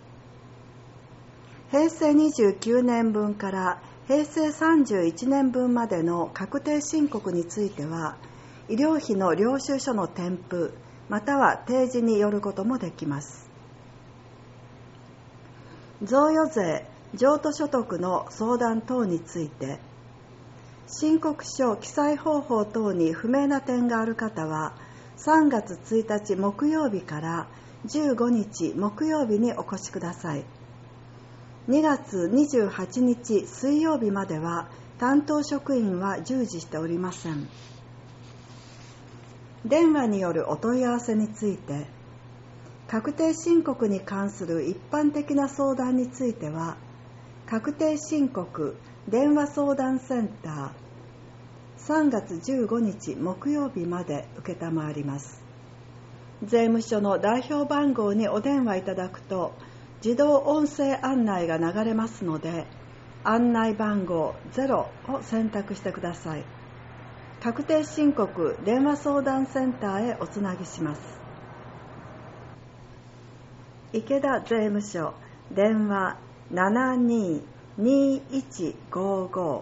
Speaker 5: へいせいにじゅうきゅうねんぶんからへいせいさんじゅういちねんぶんまでの確定申告については、医療費の領収書の添付または提示によることもできます。贈与税、譲渡所得の相談等について、申告書記載方法等に不明な点がある方は、さんがつついたち木曜日からじゅうごにち木曜日にお越しください。にがつにじゅうはちにち水曜日までは担当職員は従事しておりません。電話によるお問い合わせについて、確定申告に関する一般的な相談については、確定申告電話相談センターさんがつじゅうごにち木曜日まで承ります。税務署の代表番号にお電話いただくと、自動音声案内が流れますので、案内番号ゼロを選択してください。 確定申告電話相談センターへおつなぎします。池田税務署電話 ななにーにーいちごーご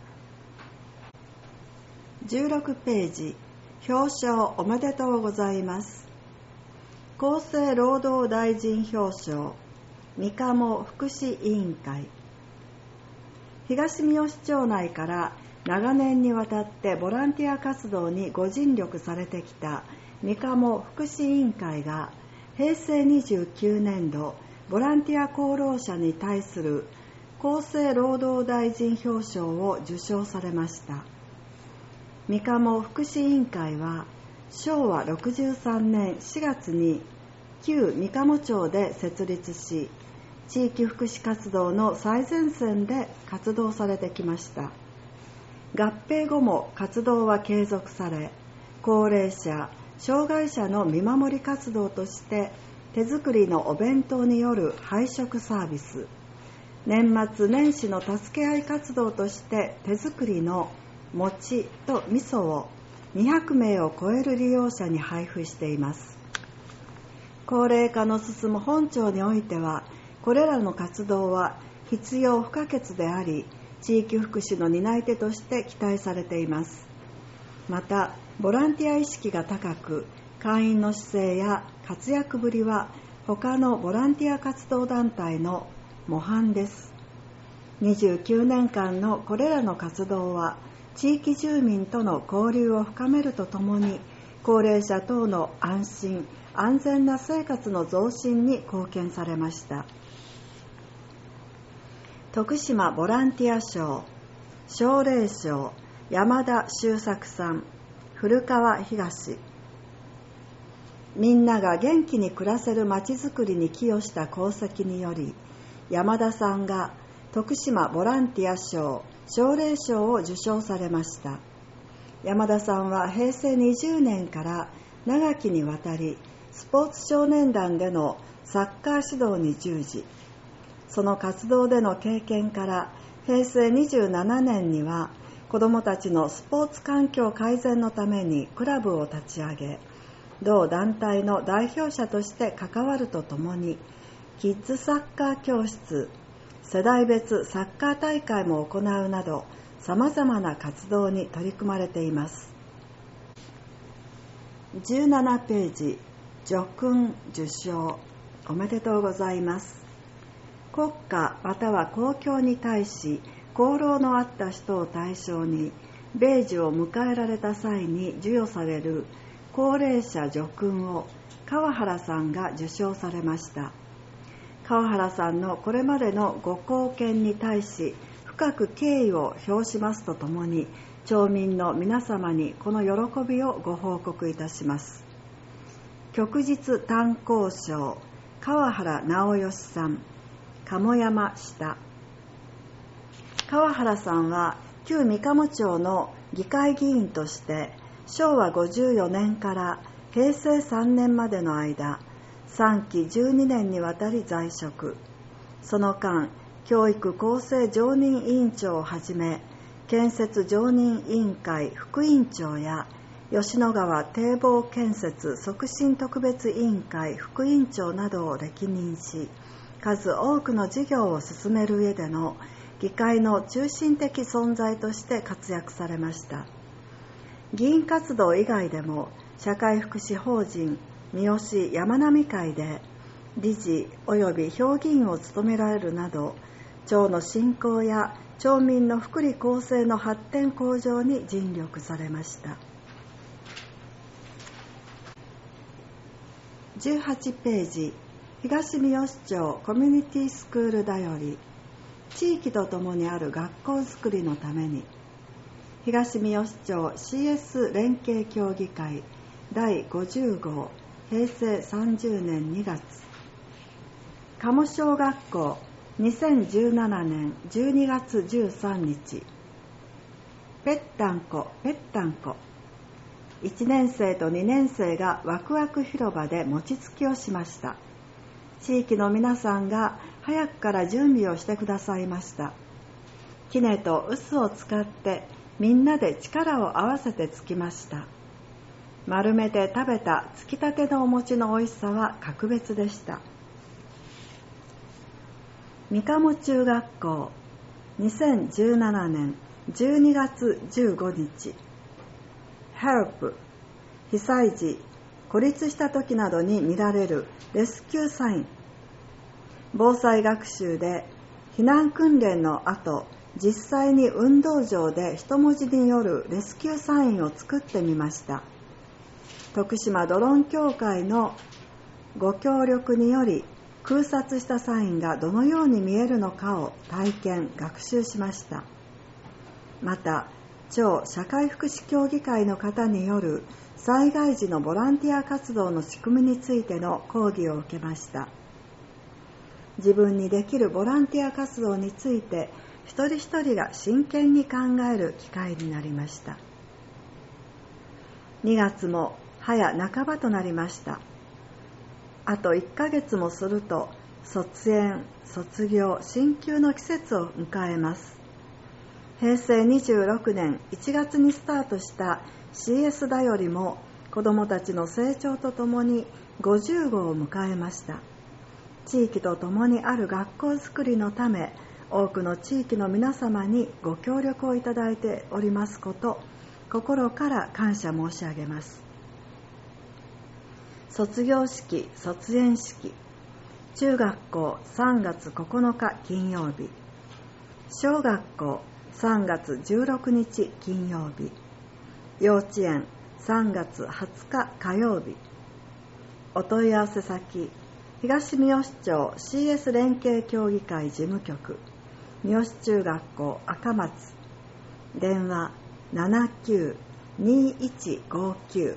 Speaker 5: ー。 じゅうろくページ、表彰おめでとうございます。厚生労働大臣表彰三鴨福祉委員会。東三好町内から長年にわたってボランティア活動にご尽力されてきた三鴨福祉委員会が平成にじゅうきゅうねんどボランティア功労者に対する厚生労働大臣表彰を受賞されました。三鴨福祉委員会はしょうわろくじゅうさんねんしがつに旧三鴨町で設立し、地域福祉活動の最前線で活動されてきました。合併後も活動は継続され、高齢者、障害者の見守り活動として手作りのお弁当による配食サービス、年末年始の助け合い活動として手作りの餅と味噌をにひゃくめいを超える利用者に配布しています。高齢化の進む本町においては、これらの活動は必要不可欠であり、地域福祉の担い手として期待されています。また、ボランティア意識が高く、会員の姿勢や活躍ぶりは他のボランティア活動団体の模範です。にじゅうきゅうねんかんのこれらの活動は、地域住民との交流を深めるとともに、高齢者等の安心・安全な生活の増進に貢献されました。徳島ボランティア賞、奨励賞、山田周作さん、古川東。みんなが元気に暮らせるまちづくりに寄与した功績により、山田さんが徳島ボランティア賞、奨励賞を受賞されました。山田さんはへいせいにじゅうねんから長きにわたり、スポーツ少年団でのサッカー指導に従事、その活動での経験からへいせいにじゅうななねんには子どもたちのスポーツ環境改善のためにクラブを立ち上げ、同団体の代表者として関わるとともに、キッズサッカー教室、世代別サッカー大会も行うなど、さまざまな活動に取り組まれています。じゅうななページ、叙勲受賞おめでとうございます。国家または公共に対し功労のあった人を対象に米寿を迎えられた際に授与される高齢者叙勲を川原さんが受賞されました。川原さんのこれまでのご貢献に対し深く敬意を表しますとともに、町民の皆様にこの喜びをご報告いたします。旭日炭鉱賞、川原直義さん、鴨山下。川原さんは旧三鴨町の議会議員としてしょうわごじゅうよねんからへいせいさんねんまでの間、さんきじゅうにねんにわたり在職。その間、教育厚生常任委員長をはじめ、建設常任委員会副委員長や吉野川堤防建設促進特別委員会副委員長などを歴任し、数多くの事業を進める上での議会の中心的存在として活躍されました。議員活動以外でも、社会福祉法人三好山並会で理事及び評議員を務められるなど、町の振興や町民の福利厚生の発展向上に尽力されました。じゅうはちページ、東三好町コミュニティスクールだより、地域とともにある学校づくりのために、東三好町 シーエス 連携協議会だいごじゅうごう、へいせいさんじゅうねんにがつ。鴨小学校にせんじゅうななねんじゅうにがつじゅうさんにち。ぺったんこぺったんこ。いちねんせいとにねんせいがワクワク広場で餅つきをしました。地域の皆さんが早くから準備をしてくださいました。杵と臼を使ってみんなで力を合わせてつきました。丸めて食べたつきたてのお餅の美味しさは格別でした。三鴨中学校にせんじゅうななねんじゅうにがつじゅうごにち ヘルプ 被災時孤立した時などに見られるレスキューサイン。防災学習で避難訓練の後、実際に運動場で一文字によるレスキューサインを作ってみました。徳島ドローン協会のご協力により、空撮したサインがどのように見えるのかを体験・学習しました。また、超社会福祉協議会の方による災害時のボランティア活動の仕組みについての講義を受けました。自分にできるボランティア活動について一人一人が真剣に考える機会になりました。にがつも早半ばとなりました。あといっかげつもすると卒園、卒業、進級の季節を迎えます。へいせいにじゅうろくねんいちがつにスタートした シーエス だよりも子どもたちの成長とともにごじゅうごうを迎えました。地域とともにある学校づくりのため、多くの地域の皆様にご協力をいただいておりますこと、心から感謝申し上げます。卒業式、卒園式、中学校さんがつここのか金曜日、小学校さんがつじゅうろくにち金曜日、幼稚園さんがつはつか火曜日。お問い合わせ先、東三好町 シーエス 連携協議会事務局、三好中学校赤松、電話 ななきゅう にいちごきゅ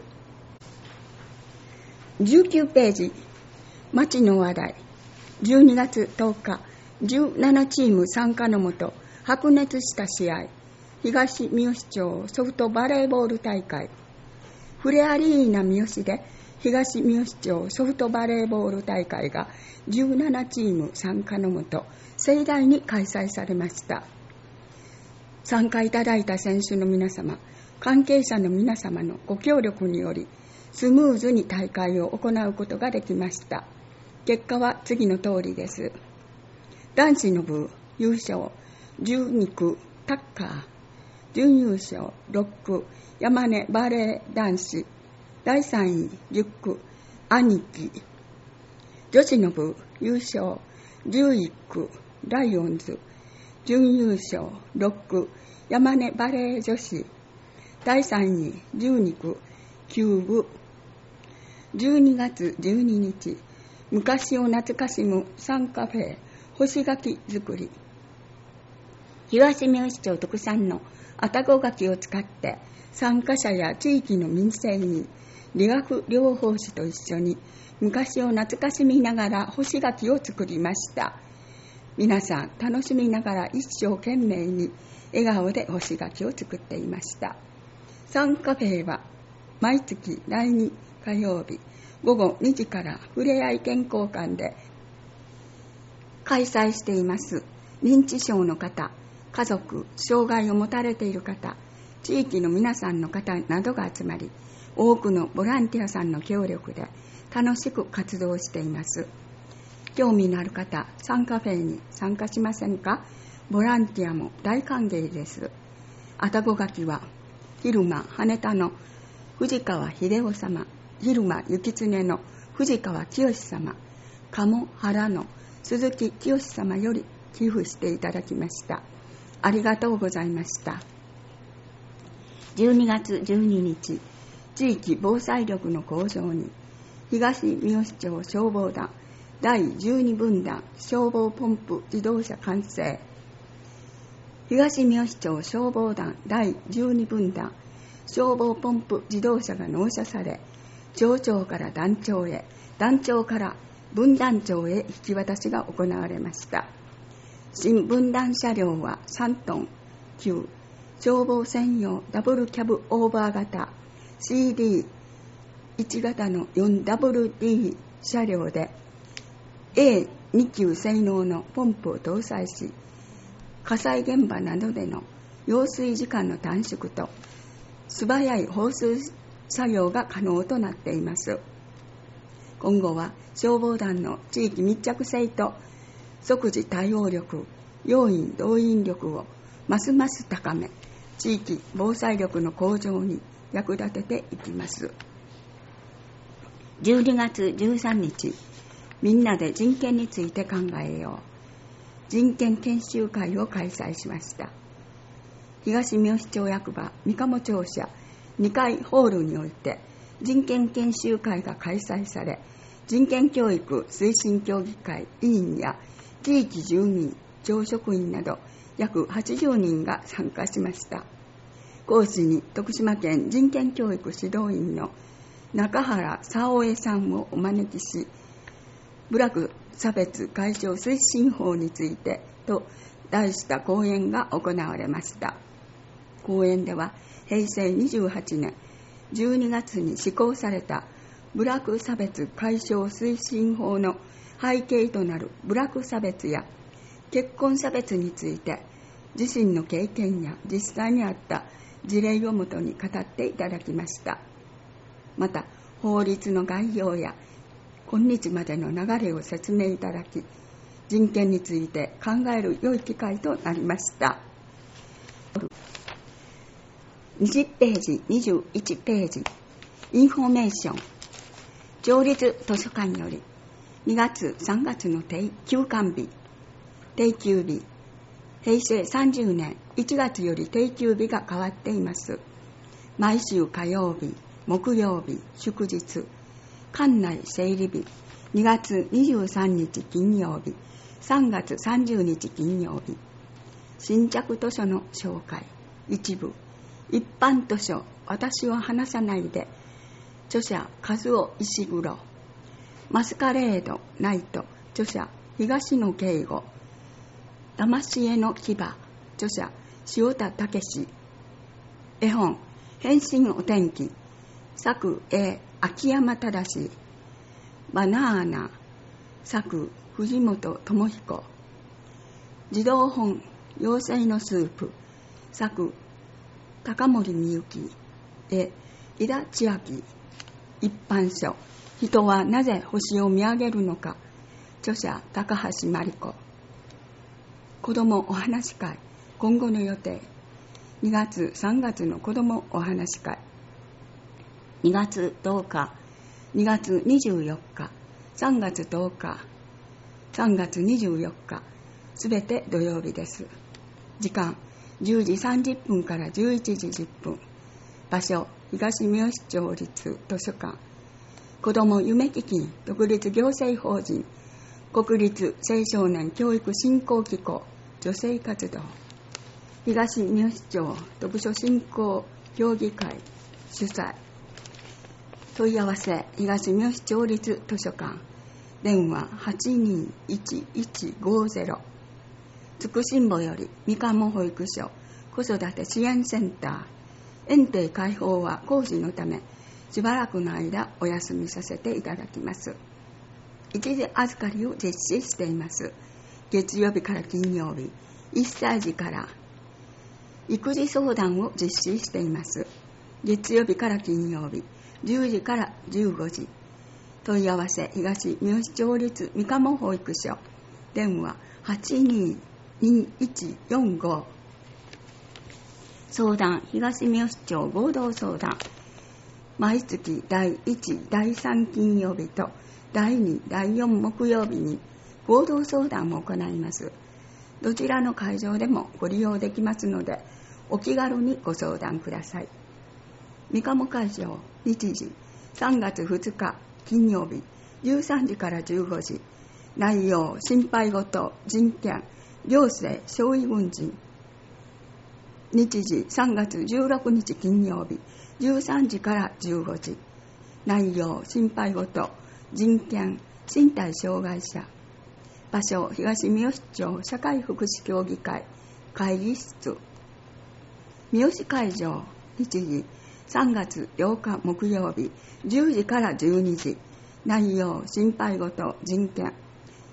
Speaker 6: う。じゅうきゅうページ、町の話題。じゅうにがつとおか、じゅうななチーム参加のもと白熱した試合、東三好町ソフトバレーボール大会。フレアリーナ三好で東三好町ソフトバレーボール大会がじゅうななチーム参加のもと盛大に開催されました。参加いただいた選手の皆様、関係者の皆様のご協力によりスムーズに大会を行うことができました。結果は次の通りです。男子の部優勝じゅうにくタッカー、準優勝ろっく山根バレー男子、だいさんいじゅっく兄貴。女子の部優勝じゅういっくライオンズ、準優勝ろっく山根バレー女子、だいさんいじゅうにくキューブ。じゅうにがつじゅうににち、昔を懐かしむサンカフェ干し柿作り。東三好町特産の愛宕柿を使って参加者や地域の民生に理学療法士と一緒に昔を懐かしみながら干し柿を作りました。皆さん楽しみながら一生懸命に笑顔で干し柿を作っていました。サンカフェは毎月だいにかようびごごにじからふれあい健康館で開催しています。認知症の方、家族、障害を持たれている方、地域の皆さんの方などが集まり、多くのボランティアさんの協力で楽しく活動しています。興味のある方、サンカフェに参加しませんか？ボランティアも大歓迎です。愛宕柿は昼間羽田の藤川秀夫様、昼間幸常の藤川清様、鴨原の鈴木清様より寄付していただきました。ありがとうございました。じゅうにがつじゅうににち、地域防災力の向上に東三好町消防団だいじゅうにぶんだん消防ポンプ自動車完成。東三好町消防団だいじゅうにぶんだん消防ポンプ自動車が納車され、町長から団長へ、団長から分団長へ引き渡しが行われました。新分団車両はさんトン級消防専用ダブルキャブオーバー型 シーディーいち 型の よんダブリューディー 車両で エーに 級性能のポンプを搭載し、火災現場などでの揚水時間の短縮と素早い放水作業が可能となっています。今後は消防団の地域密着性と即時対応力、要員動員力をますます高め、地域防災力の向上に役立てていきます。じゅうにがつじゅうさんにち、みんなで人権について考えよう人権研修会を開催しました。東三好町役場三鴨庁舎にかいホールにおいて人権研修会が開催され、人権教育推進協議会委員や地域住民、町職員など約はちじゅうにんが参加しました。講師に徳島県人権教育指導員の中原沙央江さんをお招きし、部落差別解消推進法についてと題した講演が行われました。講演ではへいせいにじゅうはちねんじゅうにがつに施行された部落差別解消推進法の背景となる部落差別や結婚差別について自身の経験や実際にあった事例をもとに語っていただきました。また法律の概要や今日までの流れを説明いただき、人権について考える良い機会となりました。にじゅっページ、にじゅういちページ、インフォメーション。町立図書館よりにがつ、さんがつの休館日、定休日、へいせいさんじゅうねんいちがつより定休日が変わっています。毎週火曜日、木曜日、祝日、館内整理日、にがつにじゅうさんにち金曜日、さんがつさんじゅうにち金曜日。新着図書の紹介一部、一般図書私を離さないで、著者和尾石黒。マスカレードナイト、著者東野圭吾。魂への牙、著者塩田武史。絵本変身お天気、作 A 秋山正。バナーナ、作藤本智彦。児童本妖精のスープ、作高森美幸。絵井田千秋。一般書人はなぜ星を見上げるのか、著者高橋真理子。子どもお話会今後の予定、にがつさんがつの子どもお話会、にがつとおか、にがつにじゅうよっか、さんがつとおか、さんがつにじゅうよっか、すべて土曜日です。時間じゅうじさんじゅっぷんからじゅういちじじゅっぷん。場所東三好町立図書館。子ども夢基金独立行政法人国立青少年教育振興機構女性活動。東三好町読書振興協議会主催。問い合わせ東三好町立図書館。電話 はちにーいちいちごゼロ。つくしんぼより三鴨保育所子育て支援センター。園庭開放は工事のためしばらくの間お休みさせていただきます。一時預かりを実施しています。月曜日から金曜日いっさいじから育児相談を実施しています。月曜日から金曜日じゅうじからじゅうごじ。問い合わせ東三好町立三鴨保育所。電話 はちにーにいちよんご。相談東三好町合同相談。毎月だいいち、だいさん金曜日とだいに、だいよん木曜日に合同相談を行います。どちらの会場でもご利用できますので、お気軽にご相談ください。三鴨会場日時さんがつふつか金曜日じゅうさんじからじゅうごじ。内容心配事、人権、行政、少尉軍人。日時さんがつじゅうろくにち金曜日じゅうさんじからじゅうごじ。内容心配事、人権、身体障害者。場所東三好町社会福祉協議会会議室。三好会場日時さんがつようか木曜日じゅうじからじゅうにじ。内容心配事、人権。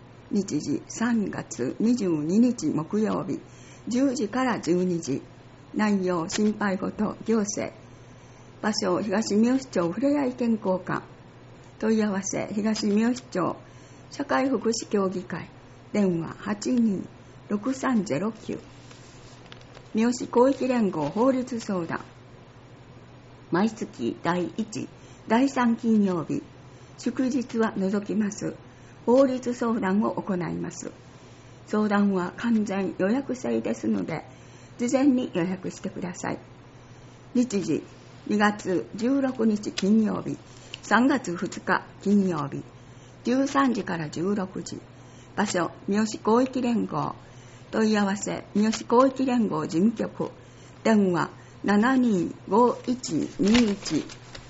Speaker 6: 日時さんがつにじゅうににち木曜日じゅうじからじゅうにじ。 内容心配事行政、場所東三好町ふれあい健康館、問い合わせ東三好町社会福祉協議会、電話 はちにーろくさんゼロきゅう。 三好広域連合法律相談、毎月だいいち、だいさん金曜日、祝日は除きます法律相談を行います。相談は完全予約制ですので、事前に予約してください。日時にがつじゅうろくにち金曜日、さんがつふつか金曜日、じゅうさんじからじゅうろくじ。場所三好広域連合、問い合わせ三好広域連合事務局、電話 ななにーごいちにいち。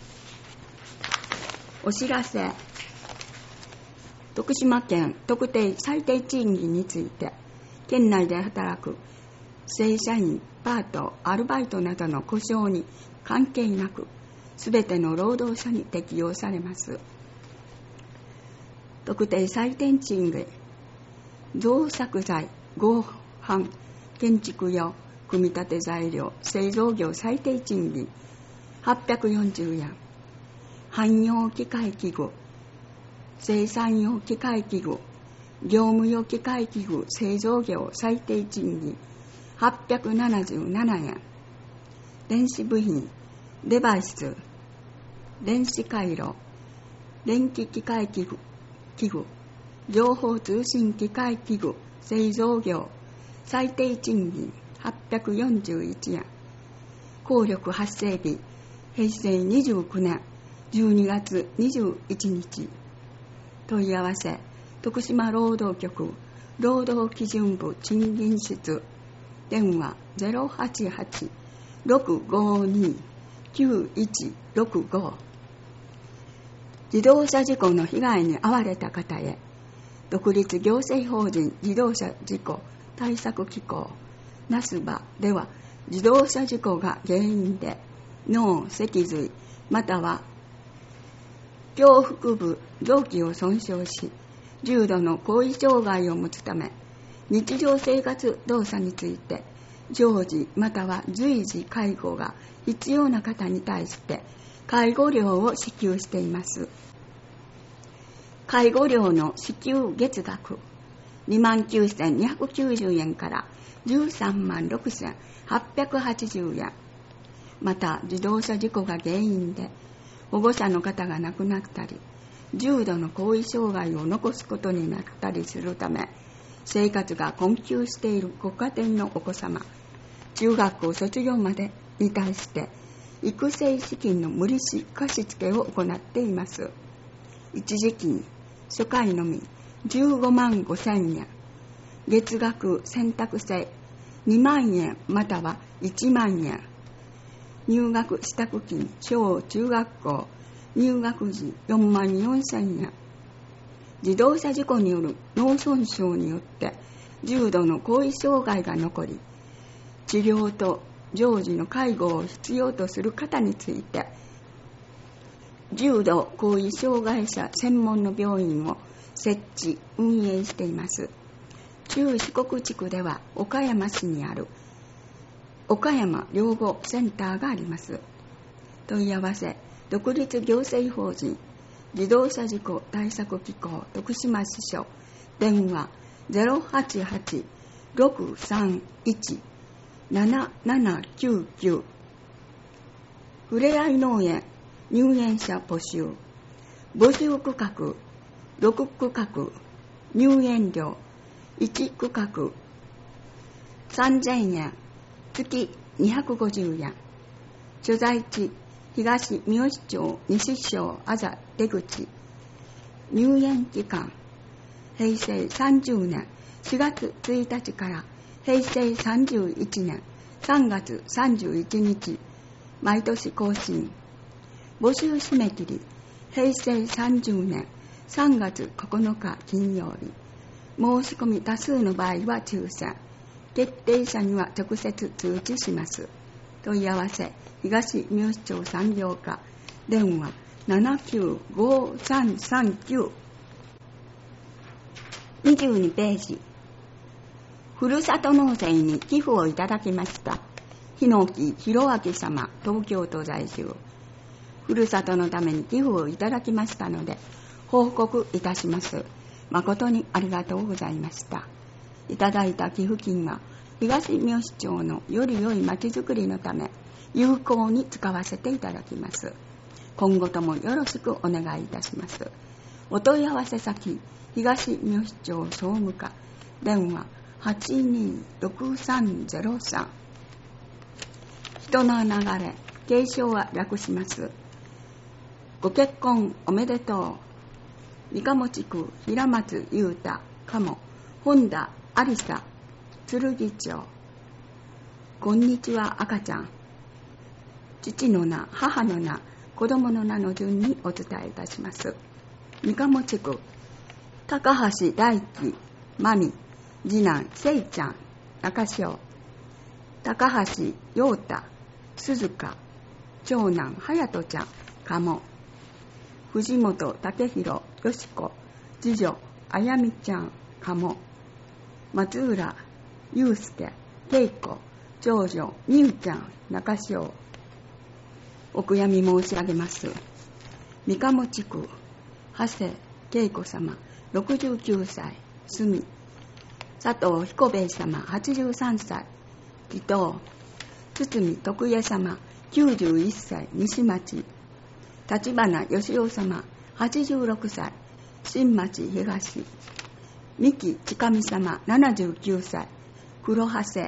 Speaker 6: お知らせ。徳島県特定最低賃金について、県内で働く正社員、パート、アルバイトなどの故障に関係なく、すべての労働者に適用されます。特定最低賃金、造作材、合板、建築用、組み立て材料、製造業最低賃金はっぴゃくよんじゅうえん。汎用機械器具、生産用機械器具、業務用機械器具製造業最低賃金はっぴゃくななじゅうななえん。電子部品、デバイス、電子回路、電気機械器具、器具、情報通信機械器具製造業最低賃金はっぴゃくよんじゅういちえん。効力発生日、へいせいにじゅうきゅうねんじゅうにがつにじゅういちにち。問い合わせ徳島労働局労働基準部賃金室、電話 ゼロはちはちろくごにきゅういちろくご。 自動車事故の被害に遭われた方へ、独立行政法人自動車事故対策機構ナスバでは、自動車事故が原因で脳、脊髄または胸腹部臓器を損傷し、重度の後遺障害を持つため、日常生活動作について常時または随時介護が必要な方に対して介護料を支給しています。介護料の支給月額にまんきゅうせんにひゃくきゅうじゅうえんからじゅうさんまんろくせんはっぴゃくはちじゅうえん。また自動車事故が原因で保護者の方が亡くなったり、重度の後遺障害を残すことになったりするため、生活が困窮しているご家庭のお子様、中学校卒業までに対して育成資金の無利子貸付を行っています。一時金、初回のみじゅうごまんごせんえん、月額選択制にまんえんまたはいちまんえん、入学支度金、小中学校入学時よんまんよんせんえん。自動車事故による脳損傷によって重度の後遺障害が残り、治療と常時の介護を必要とする方について、重度後遺障害者専門の病院を設置運営しています。中四国地区では岡山市にある岡山療護センターがあります。問い合わせ独立行政法人自動車事故対策機構徳島支所、電話 ゼロはちはちろくさんいちななななきゅうきゅう。ふれあい農園入園者募集、募集区画ろくくかく、入園料いちくかくさんぜんえん、月にひゃくごじゅうえん。所在地東三好町西小あざ出口。入園期間へいせいさんじゅうねんしがつついたちからへいせいさんじゅういちねんさんがつさんじゅういちにち、毎年更新。募集締め切りへいせいさんじゅうねんさんがつここのか金曜日。申し込み多数の場合は抽選、決定者には直接通知します。問い合わせ東三好町産業課、電話ななきゅうごさんさんきゅう。にじゅうにページ、ふるさと納税に寄付をいただきました日野木弘明様、東京都在住。ふるさとのために寄付をいただきましたので、報告いたします。誠にありがとうございました。いただいた寄付金が東三好町のより良い町づくりのため、有効に使わせていただきます。今後ともよろしくお願いいたします。お問い合わせ先、東三好町総務課、電話 はちにーろくさんゼロさん。人の流れ、継承は略します。ご結婚おめでとう。三鴨地区平松裕太、鴨、本田ありさ、剣町。こんにちは赤ちゃん。父の名、母の名、子供の名の順にお伝えいたします。三鴨地区高橋大輝、真美、次男せいちゃん、中潮。高橋陽太、鈴鹿、長男隼人ちゃん、鴨。藤本武弘、よしこ、次女あやみちゃん、鴨。松浦祐介、恵子、長女みゆちゃん、中潮。お悔やみ申し上げます。三鴨地区長谷恵子様、ろくじゅうきゅうさい、住。佐藤彦兵衛様、はちじゅうさんさい、祈祷。堤徳家様、きゅうじゅういっさい、西町。立花義雄様、はちじゅうろくさい、新町東。三木近美様、ななじゅうきゅうさい、黒長谷。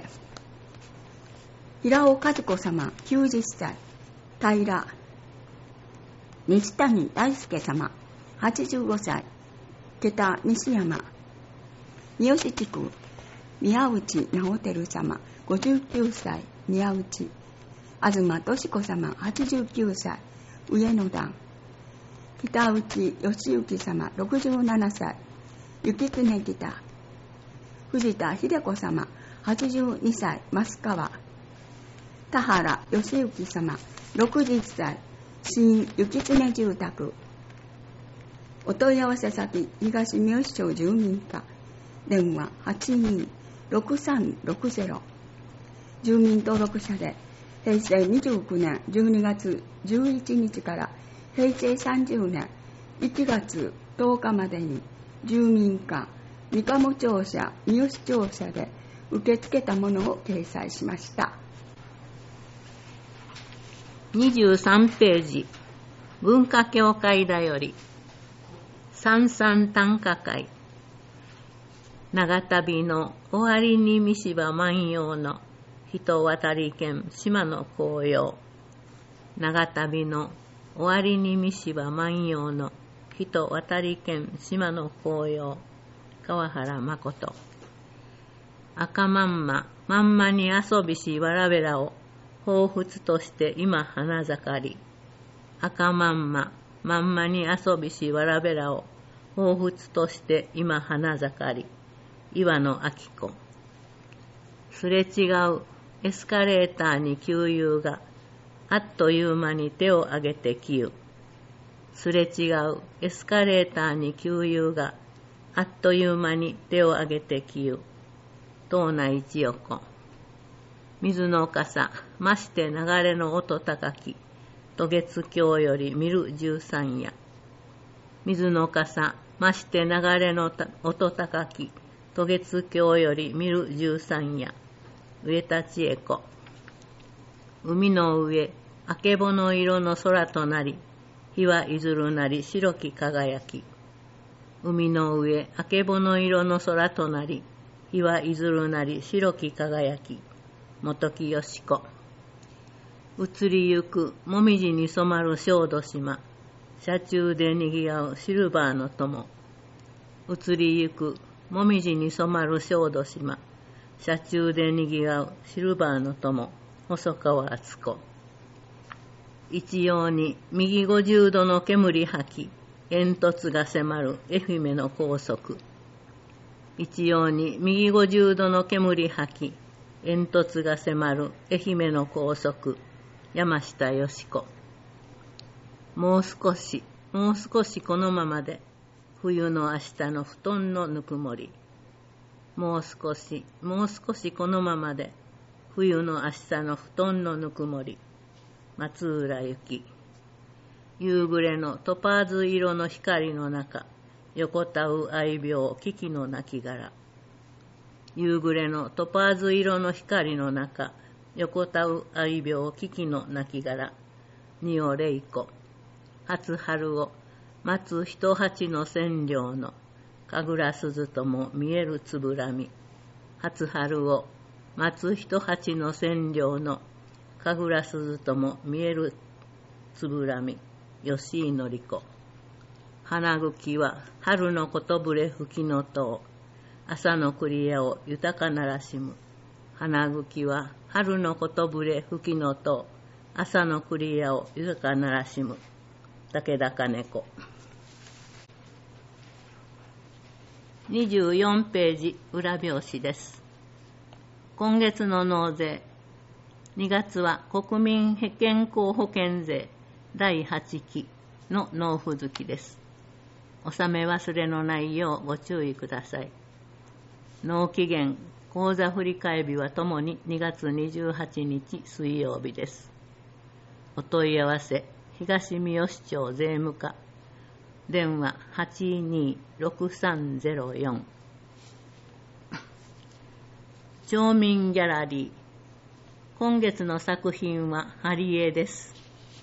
Speaker 6: 平尾和子様、きゅうじゅっさい、平。西谷大輔様、はちじゅうごさい、桁西山。三好地区宮内直輝様、ごじゅうきゅうさい、宮内。東俊子様、はちじゅうきゅうさい、上野段。北内義行様、ろくじゅうななさい、行常北。藤田秀子様、はちじゅうにさい、増川。田原義行様、ろくじゅっさい、新行常住宅。お問い合わせ先、東三好町住民課、電話 はちにーろくさんろくゼロ。住民登録者で平成にじゅうきゅうねんじゅうにがつじゅういちにちから平成さんじゅうねんいちがつとおかまでに住民課三鴨庁舎三好庁舎で受け付けたものを掲載しました。
Speaker 7: にじゅうさんページ、文化協会だより三三短歌会。長旅の終わりに三芝万葉の人渡り県島の紅葉。長旅の終わりに三芝万葉の人渡り県島の紅葉。川原誠。赤まんままんまに遊びしわらべらを彷彿として今花盛り。赤まんままんまに遊びしわらべらを彷彿として今花盛り。岩野明子。すれ違うエスカレーターに給油があっという間に手を挙げてきゆ。すれ違うエスカレーターに給油があっという間に手を挙げてきゆ。東内一横。水の傘まして流れの音高き渡月橋より見る十三夜。水の傘まして流れの音高き渡月橋より見る十三夜。上田千恵子。海の上あけぼの色の空となり日はいずるなり白き輝き。海の上あけぼの色の空となり日はいずるなり白き輝き。本木よし子。移りゆくもみじに染まる小豆島。車中でにぎわうシルバーの友。移りゆくもみじに染まる小豆島。車中でにぎわうシルバーの友。細川敦子。一様に右ごじゅうどの煙吐き煙突が迫る愛媛の高速。一様に右ごじゅうどの煙吐き煙突が迫る愛媛の高速。山下よし子。もう少しもう少しこのままで冬の明日の布団のぬくもり。もう少しもう少しこのままで冬の足さの布団のぬくもり、松浦由紀。夕暮れのトパーズ色の光の中、横たう愛病、危機の亡骸。夕暮れのトパーズ色の光の中、横たう愛病、危機の亡骸。二尾玲子。初春を待つ一鉢の千両の、神楽鈴とも見えるつぶらみ。初春を待つ一鉢の千両の、神楽鈴とも見えるつぶらみ。吉井のり子。花茎は春のことぶれ吹きの塔。朝の栗屋を豊かならしむ。花茎は春のことぶれ吹きの塔。朝の栗屋を豊かならしむ。武田金子。にじゅうよんページ裏表紙です。今月の納税。にがつは国民健康保険税だいはちきの納付月です。納め忘れのないようご注意ください。納期限、口座振替日はともににがつにじゅうはちにち水曜日です。お問い合わせ、東三好町税務課。電話 はちにーろくさんゼロよん。町民ギャラリー。今月の作品は貼り絵です。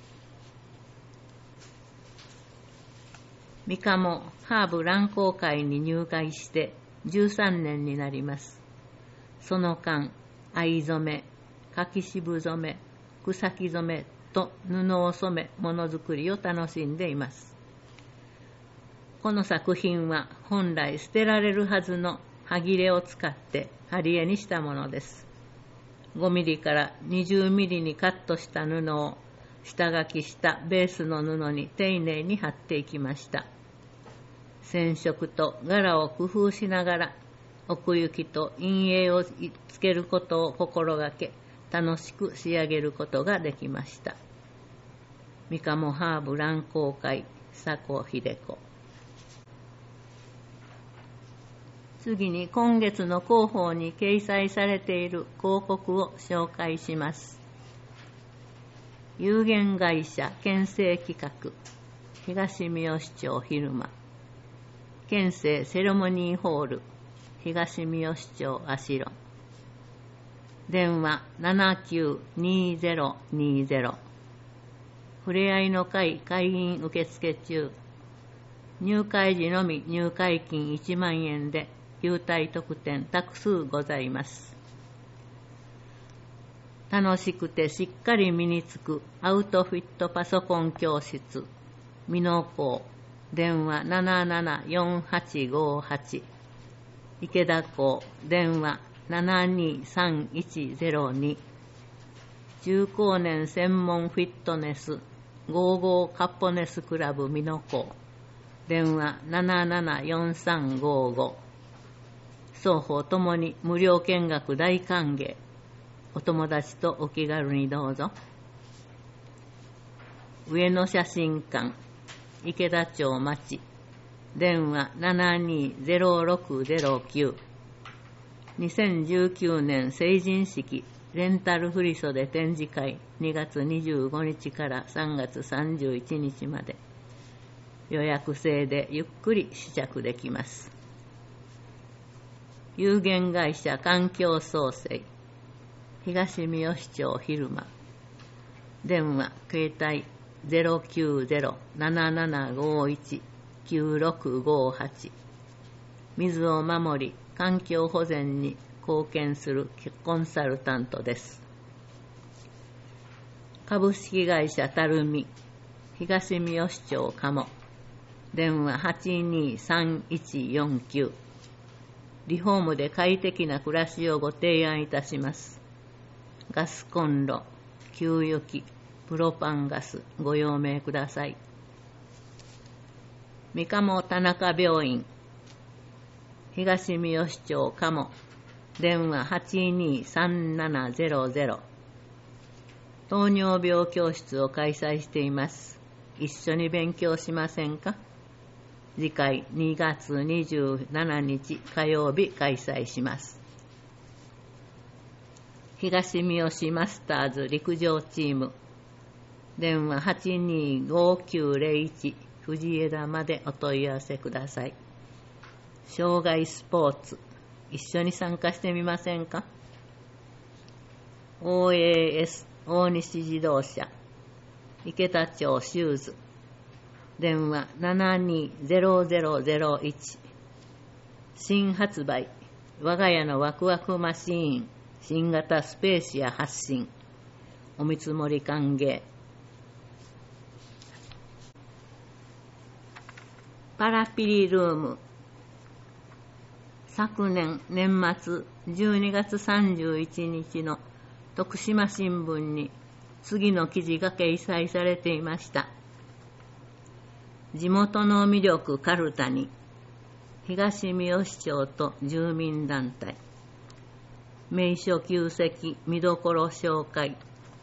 Speaker 7: 三鴨ハーブ蘭光会に入会してじゅうさんねんになります。その間、藍染め、柿渋染め、草木染めと布を染め、ものづくりを楽しんでいます。この作品は本来捨てられるはずの歯切れを使って貼り絵にしたものです。ごミリからにじゅうミリにカットした布を下書きしたベースの布に丁寧に貼っていきました。染色と柄を工夫しながら奥行きと陰影をつけることを心がけ、楽しく仕上げることができました。三鴨ハーブ蘭光会佐古秀子。次に今月の広報に掲載されている広告を紹介します。有限会社県政企画東三好町昼間、県政セレモニーホール東三好町足路、電話 ななきゅうにゼロにゼロ、ふれあいの会会員受付中、入会時のみ入会金いちまんえんで優待特典多数ございます。楽しくてしっかり身につくアウトフィットパソコン教室、美濃校、電話 ななななよんはちごはち、池田校、電話 ななにさんいちゼロに、中高年専門フィットネス、ゴーゴーカッポネスクラブ美濃校、電話 ななななよんさんごご、双方ともに無料見学大歓迎。お友達とお気軽にどうぞ。上野写真館、池田町町、電話 ななにゼロろくゼロきゅう、にせんじゅうきゅうねん成人式レンタル振袖展示会にがつにじゅうごにちからさんがつさんじゅういちにちまで、予約制でゆっくり試着できます。有限会社環境創生東三好町昼間、電話携帯 ゼロきゅうゼロ ななななごいち きゅうろくごはち、水を守り環境保全に貢献するコンサルタントです。株式会社たるみ東三好町鴨、電話 はちにさんいちよんきゅう、リフォームで快適な暮らしをご提案いたします。ガスコンロ、給油機、プロパンガスご用命ください。三鴨田中病院東三好町鴨、電話 はちにさんななゼロゼロ、糖尿病教室を開催しています。一緒に勉強しませんか？次回にがつにじゅうしちにち火曜日開催します。 東三好マスターズ陸上チーム、電話 はちにーごーきゅうゼロいち 藤枝までお問い合わせください。障害スポーツ、一緒に参加してみませんか？ オーエーエス 大西自動車池田町シューズ、電話 ななにーゼロゼロゼロいち、新発売我が家のワクワクマシーン新型スペーシア発進、お見積もり歓迎。パラピリルーム、昨年年末じゅうにがつさんじゅういちにちの徳島新聞に次の記事が掲載されていました。地元の魅力かるたに、東三好町と住民団体、名所旧跡見どころ紹介。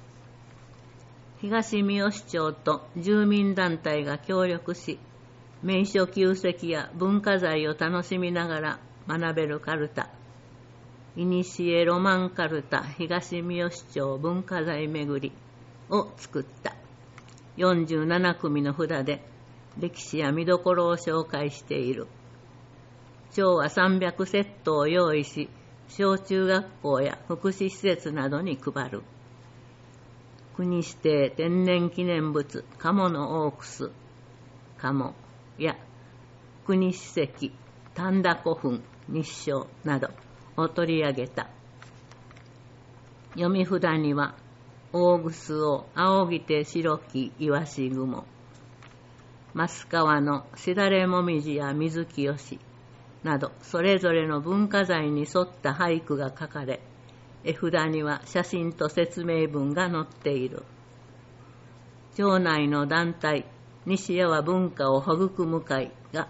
Speaker 7: 東三好町と住民団体が協力し、名所旧跡や文化財を楽しみながら学べるカルタ、いにしえロマンカルタ東三好町文化財めぐりを作ったよんじゅうななくみの札で歴史や見どころを紹介している。町はさんびゃくセットを用意し、小中学校や福祉施設などに配る。国指定天然記念物鴨のオークス、鴨や国史跡丹田古墳日照などを取り上げた。読み札には大楠青仰ぎて白きイワシ雲、増川のしだれもみじや水清などそれぞれの文化財に沿った俳句が書かれ、絵札には写真と説明文が載っている。町内の団体西谷は文化を育む会が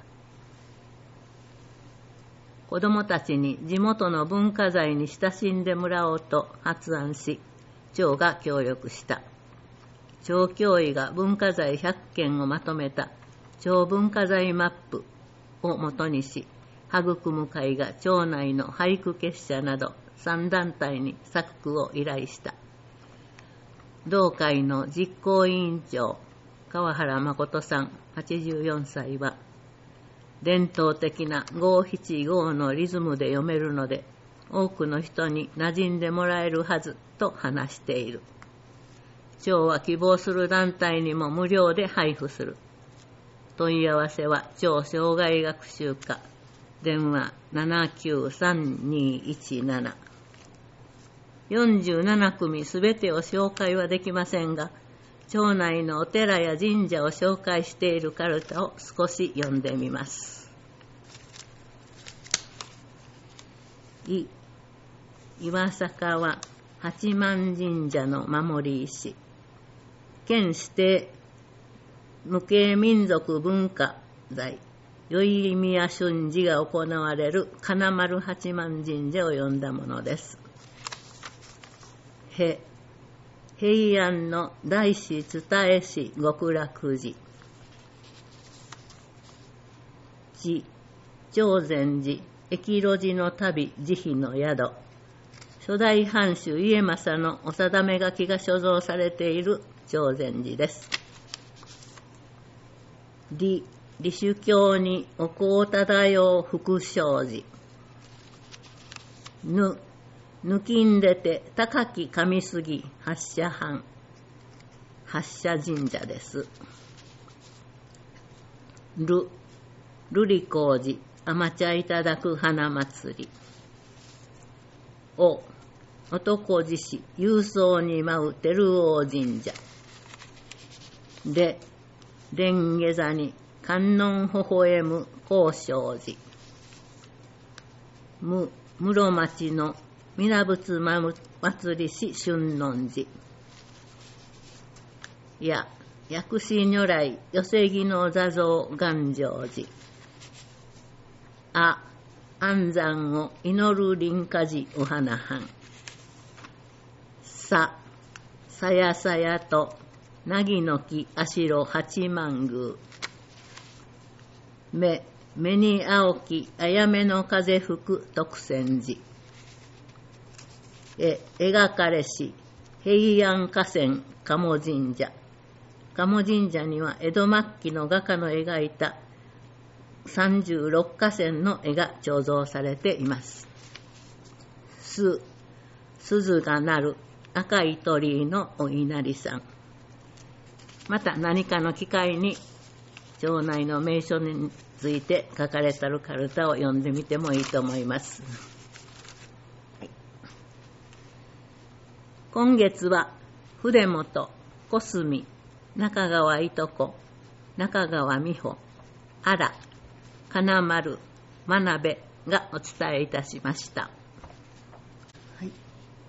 Speaker 7: 子どもたちに地元の文化財に親しんでもらおうと発案し、町が協力した。町教委が文化財ひゃっけんをまとめた町文化財マップをもとにし、育む会が町内の俳句結社などさん団体に作句を依頼した。同会の実行委員長川原誠さんはちじゅうよんさいは、伝統的な五七五のリズムで読めるので多くの人に馴染んでもらえるはずと話している。町は希望する団体にも無料で配布する。問い合わせは町障害学習課、電話 ななきゅうさんにいちなな。よんじゅうななくみすべてを紹介はできませんが、町内のお寺や神社を紹介しているカルタを少し読んでみます。い、岩坂は八幡神社の守り石。県指定無形民族文化財、宵宮春事が行われる金丸八幡神社を呼んだものです。へ、平安の大師伝え師極楽寺。地、長禅寺駅路寺の旅慈悲の宿。初代藩主家政のお定め書きが所蔵されている長禅寺です。理、理主教にお香漂う福祥寺。ぬ、抜きんでて高き上杉八社藩、八社神社です。る、瑠璃光寺甘茶いただく花祭り。お、男獅子勇壮に舞う照王神社。れ、蓮華座に観音微笑む高尚寺。む、室町の皆仏祭りし春音寺。や、薬師如来寄木の座像願成寺。あ、安産を祈る臨家寺お花藩。さ、さやさやと凪の木足代八幡宮。目、目に青きあやめの風吹く徳泉寺。 え描かれし平安河川鴨神社。鴨神社には江戸末期の画家の描いたさんじゅうろく河川の絵が彫像されています。す、鈴が鳴る赤い鳥居のお稲荷さん。また何かの機会に町内の名所について書かれてあるカルタを読んでみてもいいと思います。はい、今月は筆本、小澄、中川いとこ、中川美穂、荒、金丸、真鍋がお伝えいたしました。はい、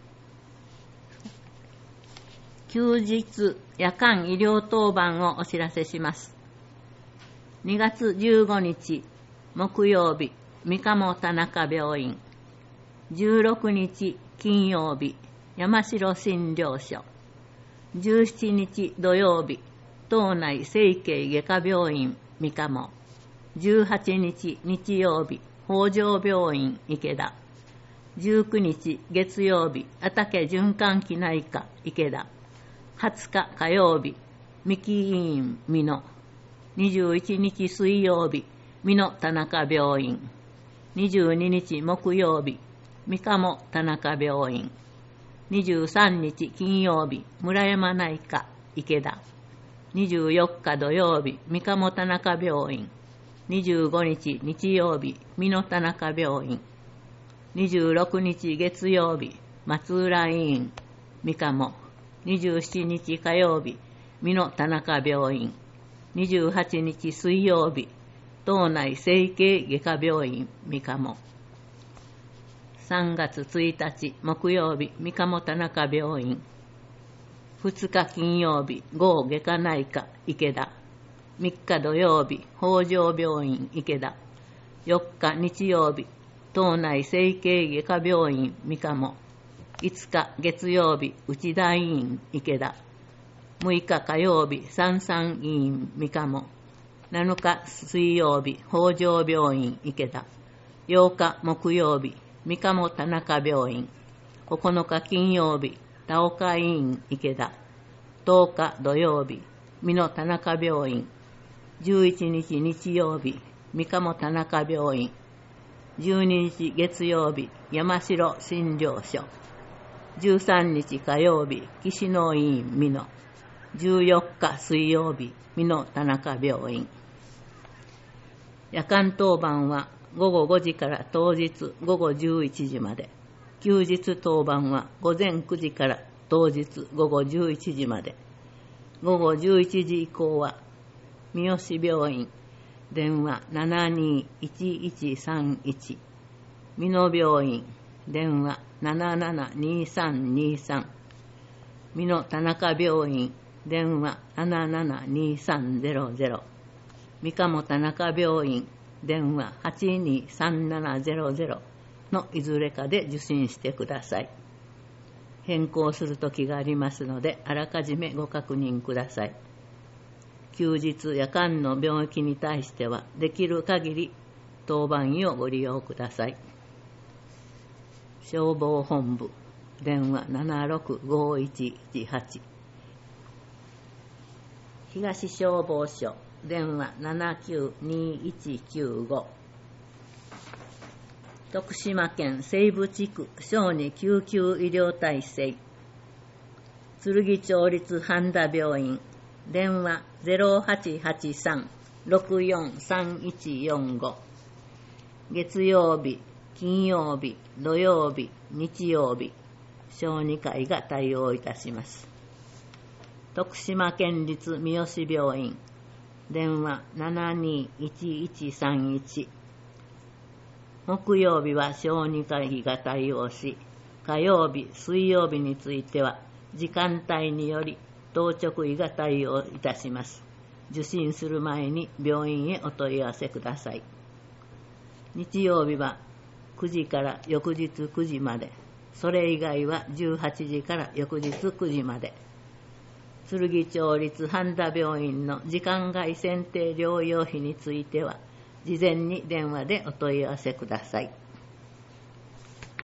Speaker 7: 休日夜間医療当番をお知らせします。にがつじゅうごにち木曜日、三鴨田中病院。じゅうろくにち金曜日、山城診療所。じゅうしちにち土曜日、島内整形外科病院三鴨。じゅうはちにち日曜日、北条病院池田。じゅうくにち月曜日、阿竹循環器内科池田。はつか火曜日、三木医院美濃。にじゅういちにち水曜日、美濃田中病院。にじゅうににち木曜日、三鴨田中病院。にじゅうさんにち金曜日、村山内科池田。にじゅうよっか土曜日、三鴨田中病院。にじゅうごにち日曜日、美濃田中病院。にじゅうろくにち月曜日、松浦医院三鴨。にじゅうしちにち火曜日、美濃田中病院。にじゅうはちにち水曜日、島内整形外科病院三鴨。さんがつついたち木曜日、三鴨田中病院。ふつか金曜日、郷外科内科池田。みっか土曜日、北条病院池田。よっか日曜日、島内整形外科病院三鴨。いつか月曜日、内田医院池田。むいか火曜日、三三医院三鴨。なのか水曜日、北条病院池田。ようか木曜日、三鴨田中病院。ここのか金曜日、田岡医院池田。とおか土曜日、美濃田中病院。じゅういちにち日曜日、三鴨田中病院。じゅうににち月曜日、山城診療所。じゅうさんにち火曜日、岸野医院美濃。じゅうよっか水曜日、美濃田中病院。夜間当番はごごごじから当日ごごじゅういちじまで。休日当番は午前くじから当日ごごじゅういちじまで。ごごじゅういちじ以降は三好病院、電話ななにいちいちさんいち。美濃病院、電話ななななにさんにさん。美濃田中病院、電話ななななにさんゼロゼロ。三鴨田中病院、電話はちにさんななゼロゼロのいずれかで受診してください。変更するときがありますので、あらかじめご確認ください。休日夜間の病気に対しては、できる限り当番医をご利用ください。消防本部、電話ななろくごいちいちはち。東消防署、電話ななきゅうにいちきゅうご。徳島県西部地区小児救急医療体制。剣町立半田病院、電話ゼロはちはちさんろくよんさんいちよんご。月曜日、金曜日、土曜日、日曜日、小児科医が対応いたします。徳島県立三好病院、電話ななにいちいちさんいち。木曜日は小児科医が対応し、火曜日、水曜日については時間帯により当直医が対応いたします。受診する前に病院へお問い合わせください。日曜日はくじから翌日くじまで、それ以外はじゅうはちじから翌日くじまで。剣町立半田病院の時間外選定療養費については、事前に電話でお問い合わせください。